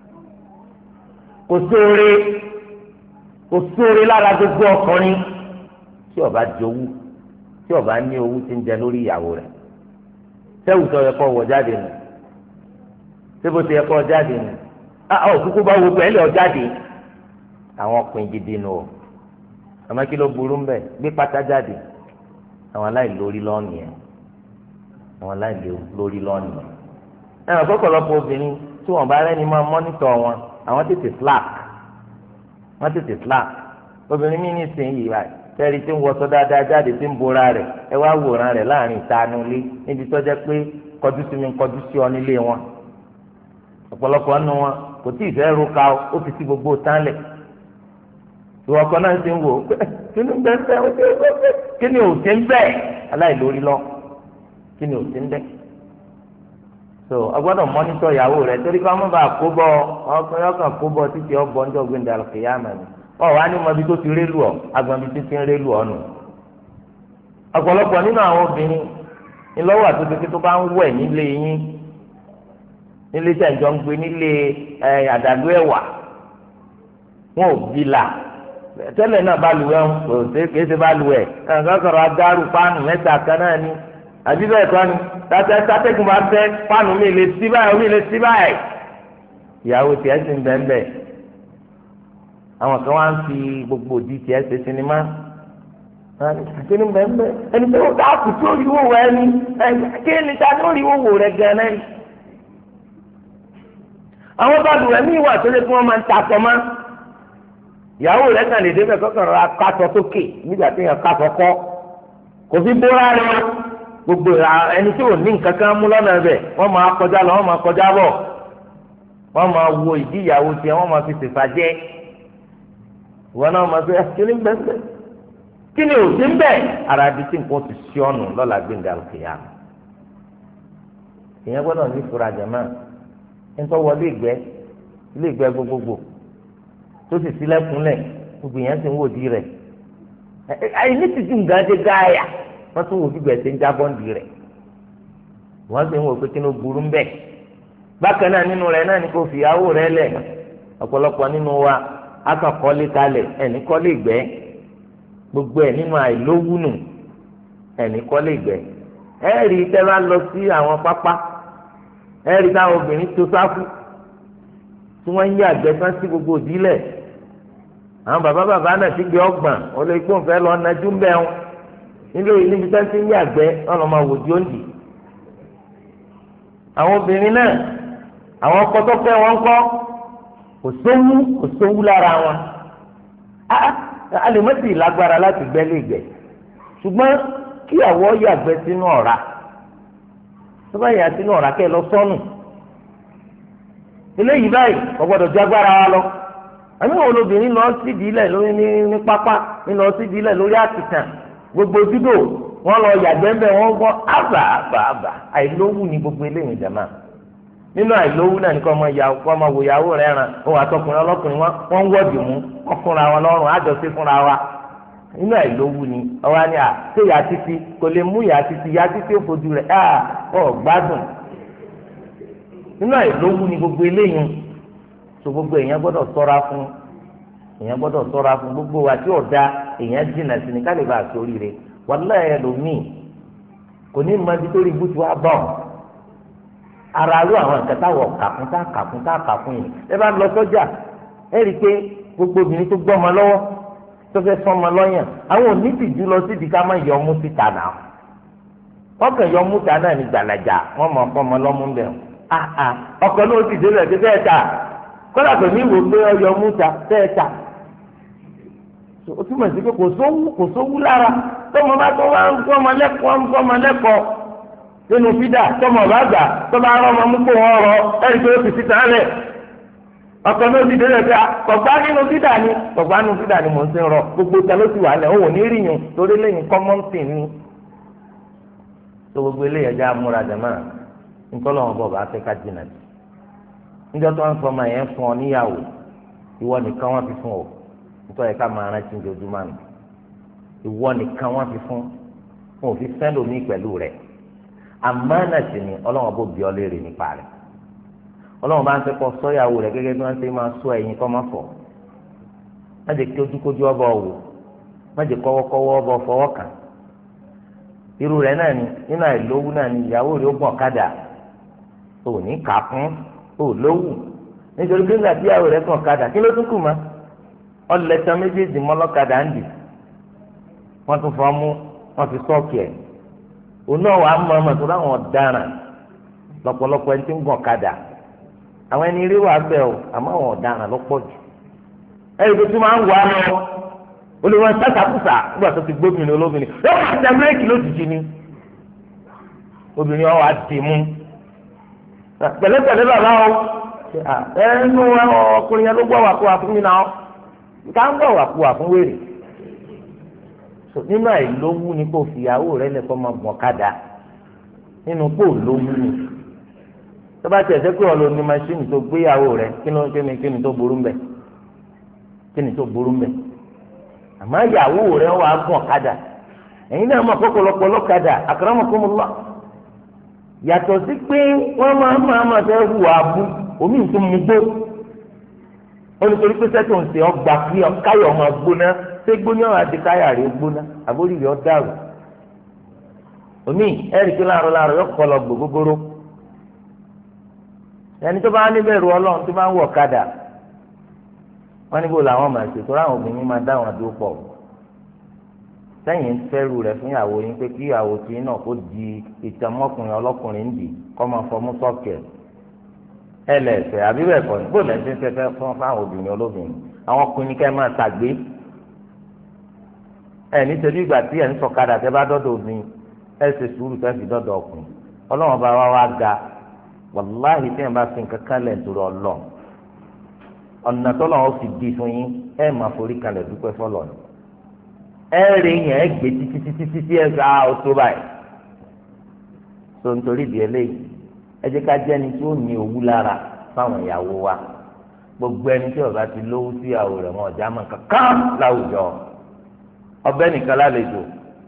kò sóore kò sóore lára gbogbo ọkùnrin tí ó bá jowú tí ó bá ní owó tí ń jẹ lórí ìyàwó rẹ̀ sẹ́wùtọ́ yẹ kó wọ jáde nù sébò tó yẹ kó jáde nù ah òkúkú bá wo pẹ̀lú ọjáde àwọn ọkùnrin gidi nù o àmọ́ kí ló burú ń bẹ̀ gbé pátá jáde àwọn aláìlórí lọ́ọ̀nì yẹn àwọn aláìlórí lọ́ọ̀nì yẹn ẹ̀rọ kọ́kọ́lọ́pọ̀ obìnrin tí wọ́n bá rẹ́ni máa mọ́nítọ̀ wọn àwọn tètè slack wọ́n tètè slack obìnrin mi ní ìsìn yìí báyìí tẹ́rì tí ń wọṣọ dáadáa jáde tí ń bora rẹ̀ ẹ wá wòran rẹ̀ láàrin ìtanú ilé níbi tó jẹ́ pé kọjú sí mi kọjú sí ọ nílé wọn ọ̀pọ̀lọpọ̀ nínú wọn kò tí ì fẹ́ ro ka ó ti ti gbogbo tán lẹ̀ ìwọ kan náà ti ń wò kí ni bẹ́ẹ̀ bẹ́ẹ̀ kí ni ò ti ń bẹ́ẹ̀ aláìlórí lọ kí ni ò ti ń bẹ́ẹ̀ so ọgbọ́dọ̀ mọ́nítọ̀ ìyàwó rẹ̀ torí ká má bàa kó bọ́ ọkùnrin ọkàn kó bọ́ títí ọgbọ́n ń jọ̀gbìn dàlùkìyàmà ni ọ wà ní mọbi tó ti rélu ọ agbọ̀nbi títí ń rélu ọ nù. ọ̀pọ̀lọpọ̀ nínú àwọn obìnrin ńlọ́wọ́ àtúntò tó bá ń wẹ̀ nílé yín nílé tẹ̀jọ́ ń gbé nílé àdàlú ẹ̀wà wọn ò bí la tẹ́lẹ̀ náà balùwẹ̀ ń kò sí kìí ṣe balùwẹ̀ ẹ̀ǹkan sọ̀rọ̀ adarú pánù mẹ́ta kan náà ni àbí bẹ́ẹ̀ kọ́ ni tàtẹ́ tàtẹ́kùn bá fẹ́ pánù mi lè sí báyìí omi lè sí báyìí ìyàwó tiẹ̀ sì ń bẹ́ẹ̀ bẹ́ẹ̀ àwọn kan wá ń fi gbogbo òdì tiẹ̀ ṣe sinimá kíni bẹ́ẹ̀ bẹ́ẹ̀ ẹni tó ń dáàbò tó rí owó ẹni kí ni ta ló rí owó rẹ̀ gan-an àwọn balùwẹ̀ mi wà tó lé fún wọn máa ń ta aṣọ mọ́ ìyàwó rẹ̀ kàn lè débẹ̀ kọ́kàn rà kásọ sókè nígbà tí yẹn kásọ kọ́ kò sí bóra rẹ̀ gbogbo ẹni tí ò ní nǹkan kan mú lọ́nà rẹ̀ wọ́n máa kọjá lọ wọ́n máa kọjá bọ̀ wọ́n máa wo ìdí ìyàwó tiẹ̀ wọ́n máa fi ṣèfà jẹ́ ìwọ náà máa fi kí ni bẹ́ẹ̀ bẹ́ẹ̀ kí ni òsì ń bẹ̀ ara di tí nǹkan ti ṣí ọ̀nù lọ́la gbẹ̀ngà òkèèyà ìyẹn gbọ́dọ̀ ní ìfura jẹ̀mọ́ ẹ̀ńtọ́ wọlé ìgbẹ́ ilé ìgbẹ́ gbogbogbò tó sì sílẹ̀kùnlẹ̀ gbogbo yẹn ti ń wò di rẹ̀ àyè ní ti dùn gàdé gáyà wọ́n tún wò gbígbẹ́ ṣe ń jábọ́ ń di rẹ̀ wọ́n sì ń wò pé kí ló burú ń bẹ̀ bákan náà nínú rẹ̀ náà ni kò fìyàwó rẹ̀ lẹ̀ ọ̀pọ̀lọpọ̀ nínú wa akọ̀kọ́lé kalẹ̀ ẹ̀ní kọ́lé ìgbẹ́ gbogbo ẹ̀ nínú àìlówúnù ẹ̀ní kọ́lé ìgbẹ́ ẹ̀rí tẹ́ bá lọ sí àwọn pápá ẹ̀rí táwọn obìnrin tó sáfù tí wọ́n ń yí àgbẹ̀sán sí gbogbo òdìlẹ̀ àwọn bàbá bàbá náà ti gbé ọgbọ̀n olóògbé fẹ́ lọ nájú ń bẹ́ wọn nílò yìí níbi tí wọ́n ti ń yí àgbẹ̀ ọ̀nà máa wò di òǹdì àwọn obìnrin náà àwọn ọkọ tó fẹ́ wọn kọ́ kò sówú kò sówú lára wọn a lè mọ́tì lágbára láti gbẹ́ lè gbẹ́ ṣùgbọ́n kí àwọ̀ yàgbẹ́ sínú ọ̀rá tó bá yà sínú ọ̀rá kẹ́ lọ sọ́nù eléyìí báyìí kò gbọ́dọ̀ ju agbára wa lọ àmì wọn lóbìnrin lọ sídìí ilẹ̀ lórí ní ní pápá ní lọ sídìí ilẹ̀ lórí àtìtàn gbogbo dúdò wọn lọ yàgbẹ́ ńbẹ wọn gbọ́ àbà àbà àbà àìlówù ní gbogbo eléyìí jàmá nínú àìlówù náà ní kọ́ ọmọ ìyàwó kọ́ ọmọ wòyàwó rẹ̀ ràn òun àtọkùnrin ọlọ́kùnrin wọn wọ́n ń wọ́ọ̀dì mú wọ́n fúnra wọn lọ́rùn àjọṣe fúnra wa nínú àìlówù ni ọwọ́ ni à ṣé ìyá títí kò lè mú ìyá títí ìyá títí ó fojú rẹ̀ à ọ̀ gbádùn nínú àìlówù ni gbogbo eléyìí so gbogbo èèyàn gbọ́dọ̀ ṣọ́ra fún èèyàn gbọ́dọ̀ ṣọ́ra fún gbogbo wa tí ọ̀dà èèyàn jìnnà sí ni kálí bá a sórí rẹ̀ wàláhì ẹlòmíì kò ní mọ ibi tó rí ibùsùn wa bọ̀ ara ló àwọn nǹkan táwọn kàkún tá kàkún tá kàkún yìí ẹ bá lọ sọ́jà ẹ rí i pé gbogbo obìnrin tó gbọ́ ọmọ lọ́wọ́ tó fẹ́ sọ ọmọ lọ́yàn àwọn òní tìjú lọ síbi ká má yọ ọmú síta náà wọ́n kàn yọ ọmú síta náà ní gbàlàjà wọ́n mọ̀ ọkọ ọmọ lọ́mú bẹ̀ ọkọ náà ti dé lẹ́ẹ̀kẹ́ bẹ́ẹ̀ ta kọ́lá tó ní ìwò pé ọyọ ọmú ta bẹ́ẹ̀ ta o túmọ̀ sí pé kò sówú kò sówú lára tọmọ bá tó wá ń kọ́ ọmọ lẹ́kọ̀ọ́ ń kọ́ ọmọ lẹ́kọ̀ọ́ nínú fídà tọmọ bá gbà tọmọ arọ ọmọ mú kó wọn rọ ẹni tó fi síta lẹ̀ ọkọ náà ti dé lẹ́ẹ̀kẹ́ kọ̀gbá nínú fídà ni kọ̀gbá nínú fídà ni mò ń sin rọ gbogbo ta ló ti wà lẹ̀ òun ò ní rí yun torí lẹ́yìn kọ́mọ́ǹtì ni tó gbogbo eléyìí ẹja múra jẹ̀mọ́ nítorí wọn bọ̀ bá fẹ́ ká jìnnà sí níjọ́ tó ń fọmọ yẹn fún ọ níyàwó ìwọ nìkan wọ́n fi fún ọ nítorí ká máa rántí ojoojúmọ́ nù ìwọ nìkan wọ́n fi fún wọn ò fi fẹ́ lómi pẹ̀lú rẹ̀ àmánà sì ni ọlọ́wọ́n bó bí ọ léèrè nípa rẹ̀ ọlọ́wọ́n bá ń fẹ́ kọ́ sọ́yàwó rẹ̀ gẹ́gẹ́ bí wọ́n ṣe máa sọ ẹ̀yìn kọ́ máa fọ̀ má jẹ́ kí ojúkójú ọba wò má jẹ́ kọ́wọ́kọ́wọ́ ọba fọwọ́ kàn irú rẹ̀ náà ni nínú àìlówó náà ni ìyàwó rẹ̀ ó gbọ̀n kádà ò ní kà fún ò lówù nítorí pé nígbà tí ìyàwó rẹ̀ gbọ̀n kádà kí ló tún kù mọ́ ọlẹ́tàn méjèèjì mọ́lọ́kadà ń dì wọ́n tún fọ́ mú wọ́n fi sọ́ọ̀kì ẹ̀ òun náà wàá mọ ọmọ tó láwọn ọ̀daràn lọ́pọ̀lọpọ̀ ẹni tí ń gbọ̀n kadà àwọn ẹni rí wàá bẹ̀ ọ́ àmọ́ àwọn ọ̀daràn ló pọ̀ jù ẹ̀rí tó tún máa ń wà á lọ olùwọ̀n sàkàkùsà nígbà tó ti gbóbìnrin olóbìnrin yóò máa tẹ bírèkì lójijì ni obìnrin ọ̀ wá dì mú pẹ̀lẹ́pẹ̀lẹ́ bàbá o ẹnu ọkùnrin yẹn ló gbọ́ wà kó wà fún mi náà ká ń gbọ́ wà kó wà fún wèrè nínú àìlówú ni kò fìyàwó rẹ lẹkọọ máa gbọ̀n kadà nínú kó lówú ni tó bá tẹ̀ ṣe pé ọ̀lọ́ ní maṣíìnì tó gbéyàwó rẹ̀ kí ni kí ni kí ni tó burú mbẹ̀ kí ni tó burú mbẹ̀ àmọ́ ìyàwó rẹ̀ wà á gùn ọ̀kadà ẹ̀yin náà mọ̀ kọ́kọ́lọ́pọ̀ lọ́kadà akramakumullah yàtọ̀ sí pé wọ́n máa máa máa fẹ́ hùwà abú omi tó mú gbó olùtorí pé sẹ́tò ń ṣe ọgbà kí káyọ̀ máa gbóná ṣé gbóná àti káyà rẹ̀ gbóná àbórí rẹ̀ ọ́ dàrú omi ẹ̀rì kí láàárọ̀ láàárọ̀ yọ kọ́ lọ gbogbogbòrò ẹni tó bá níbẹ̀ ru ọlọ́run tó bá ń wọ̀ kadà wọ́n níbo làwọn máa ṣètò ráwọn obìnrin máa dá wọn dúró pọ̀ sẹ́yìn ń fẹ́rù rẹ̀ fún ìyàwó yín pé kí ìyàwó tí náà kó di ìtàmọ́kùnrin ọlọ́kùnrin ń dì kọ́ máa fọmú sọ́ọ̀kẹ̀ ẹ lẹ́sẹ̀ àbí bẹ́ẹ̀ kọ́ ni bó lẹ́sẹ̀ ń fẹ́ fún fáwọn obìnrin olóbìnrin àwọn ọkùnrin kẹ́ máa tàgbé ẹ nítorí ìgbà tí ẹ̀ ń sọ̀kadà tẹ́ bá dọ́dọ̀ obìnrin ẹ ṣe sùúrù tẹ́ fi dọ́dọ̀ ọkùnrin ọlọ́run bá wá wá ga wàláhì tí ẹ̀ bá fi nǹkan kan lẹ̀ dúró ọlọ́ ọ̀nà tó lọ́wọ́ fi di fún yín ẹ̀ máa forí kalẹ̀ dúpẹ́ fọlọ́ ni ẹ rí yẹn ẹ gbé títí títí títí ẹ gba ọtó báyìí tó nítorí di eléyìí ẹ jẹ́ ká jẹ́ ẹni tí ó ní owú lára fáwọn ìyàwó wa gbogbo ẹni tí ó bá ti lówó sí ìyàwó rẹ̀ wọn ọjà máa kankan láwùjọ ọbẹ̀ nìkan lálejò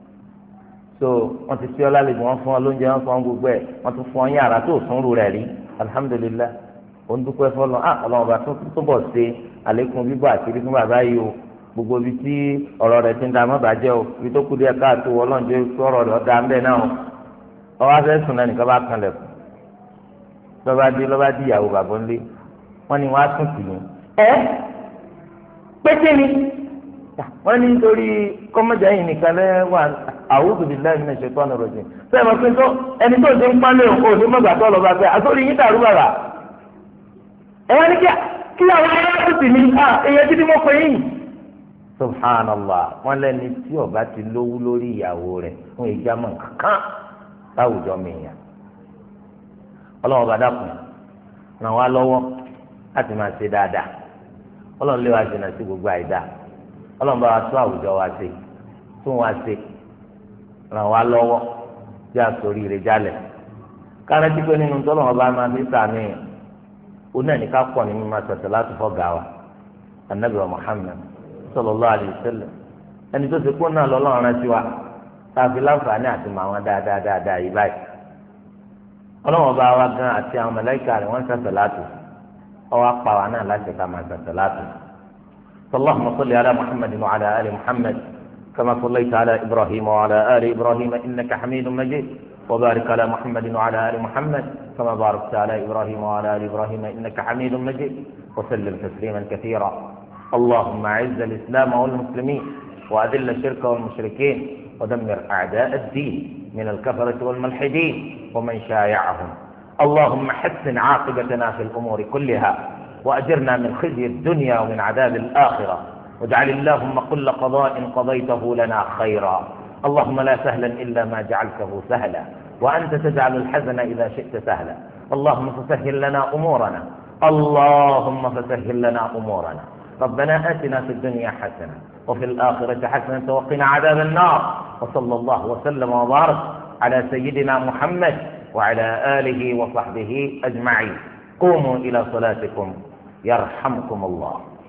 so wọ́n ti fi ọ lálejò wọ́n fún ọ lóúnjẹ wọ́n fún ọ gbogbo ẹ̀ wọ́n tún fún ọ yàrá tó sùnrù rẹ̀ rí alihamudulilayi ó ń dúpẹ́ fọlọ́ ah ọlọ́run bá tún túbọ̀ ṣe àlékún bíbọ̀ àti fún bàbá yìí o gbogbo ibi tí ọ̀rọ̀ rẹ̀ ti ń da mọ́bàjẹ́ o ibi tó kú díẹ̀ káàtó ọlọ́njẹ́ sọ̀rọ̀ rẹ̀ ọ̀dà ńbẹ́ náà ọwọ́ afẹ́ sùn náà nìkan bá kan lẹ̀kùn lọ́ba dé lọ́ba dé ìyàwó bàbá ńlé wọ́n ní wọ́n á sùn tì yín. ẹ pété ni wọ́n ní nítorí kọ́mọ́jà yìí nìkan lẹ́ wà a'udhu billahi minash shaitani rajim sẹ́yìn mọ̀ pé tó ẹni tó ti ń pálẹ̀ òun ní mọ̀gbà tó lọ́ba fẹ́ àtòrí yín dàrú bàbà ẹ wá ní kí àwọn aráàlú sì ní èyẹ títí mọ́ pé yín subhanallah wọn lẹni tí ọba ti lówó lórí ìyàwó rẹ̀ fún ìjàmọ kankan láwùjọ mìíràn Ọlọ́run ọba dákun ràn wá lọ́wọ́ láti máa ṣe dáadáa Ọlọ́run lé wa jìnnà sí gbogbo àìdá Ọlọ́run bá wa tó àwùjọ wa ṣe tún wa ṣe ràn wá lọ́wọ́ bí àsórí rẹ̀ jálẹ̀ kárẹ́tí pé nínú tọ́lọ́run ọba máa fi sàmì onáà ní ká pọ̀ nínú máa ṣẹ̀ṣẹ̀ láti fọ́ gà wa anabi wa Muhammad sallallahu alaihi wasallam ẹni tó ti kó náà lọ́lọ́run rántí wa tàbí láǹfààní àti mọ àwọn dáadáa dáadáa yìí báyìí ọlọ́wọ́n bá wa gan àti àwọn màláíkà rẹ̀ wọ́n ń sàṣẹ láti ọwọ́ apá wa náà láti ká máa sàṣẹ láti. Allahumma salli ala Muhammadin wa ala ali Muhammad kama sallaita ala Ibrahim wa ala ali Ibrahim innaka hamidun majid wa barik ala Muhammadin wa ala ali Muhammad kama barakta ala Ibrahim wa ala ali Ibrahim innaka hamidun majid wa sallim tasliman kathira. اللهم أعز الإسلام والمسلمين وأذل الشرك والمشركين ودمر أعداء الدين من الكفرة والملحدين ومن شايعهم اللهم حسن عاقبتنا في الأمور كلها وأجرنا من خزي الدنيا ومن عذاب الآخرة واجعل اللهم كل قضاء قضيته لنا خيرا اللهم لا سهلا إلا ما جعلته سهلا وأنت تجعل الحزن إذا شئت سهلا اللهم فسهل لنا أمورنا اللهم فسهل لنا أمورنا ربنا آتنا في الدنيا حسنة وفي الآخرة حسنة وقنا عذاب النار وصلى الله وسلم وبارك على سيدنا محمد وعلى آله وصحبه أجمعين قوموا إلى صلاتكم يرحمكم الله.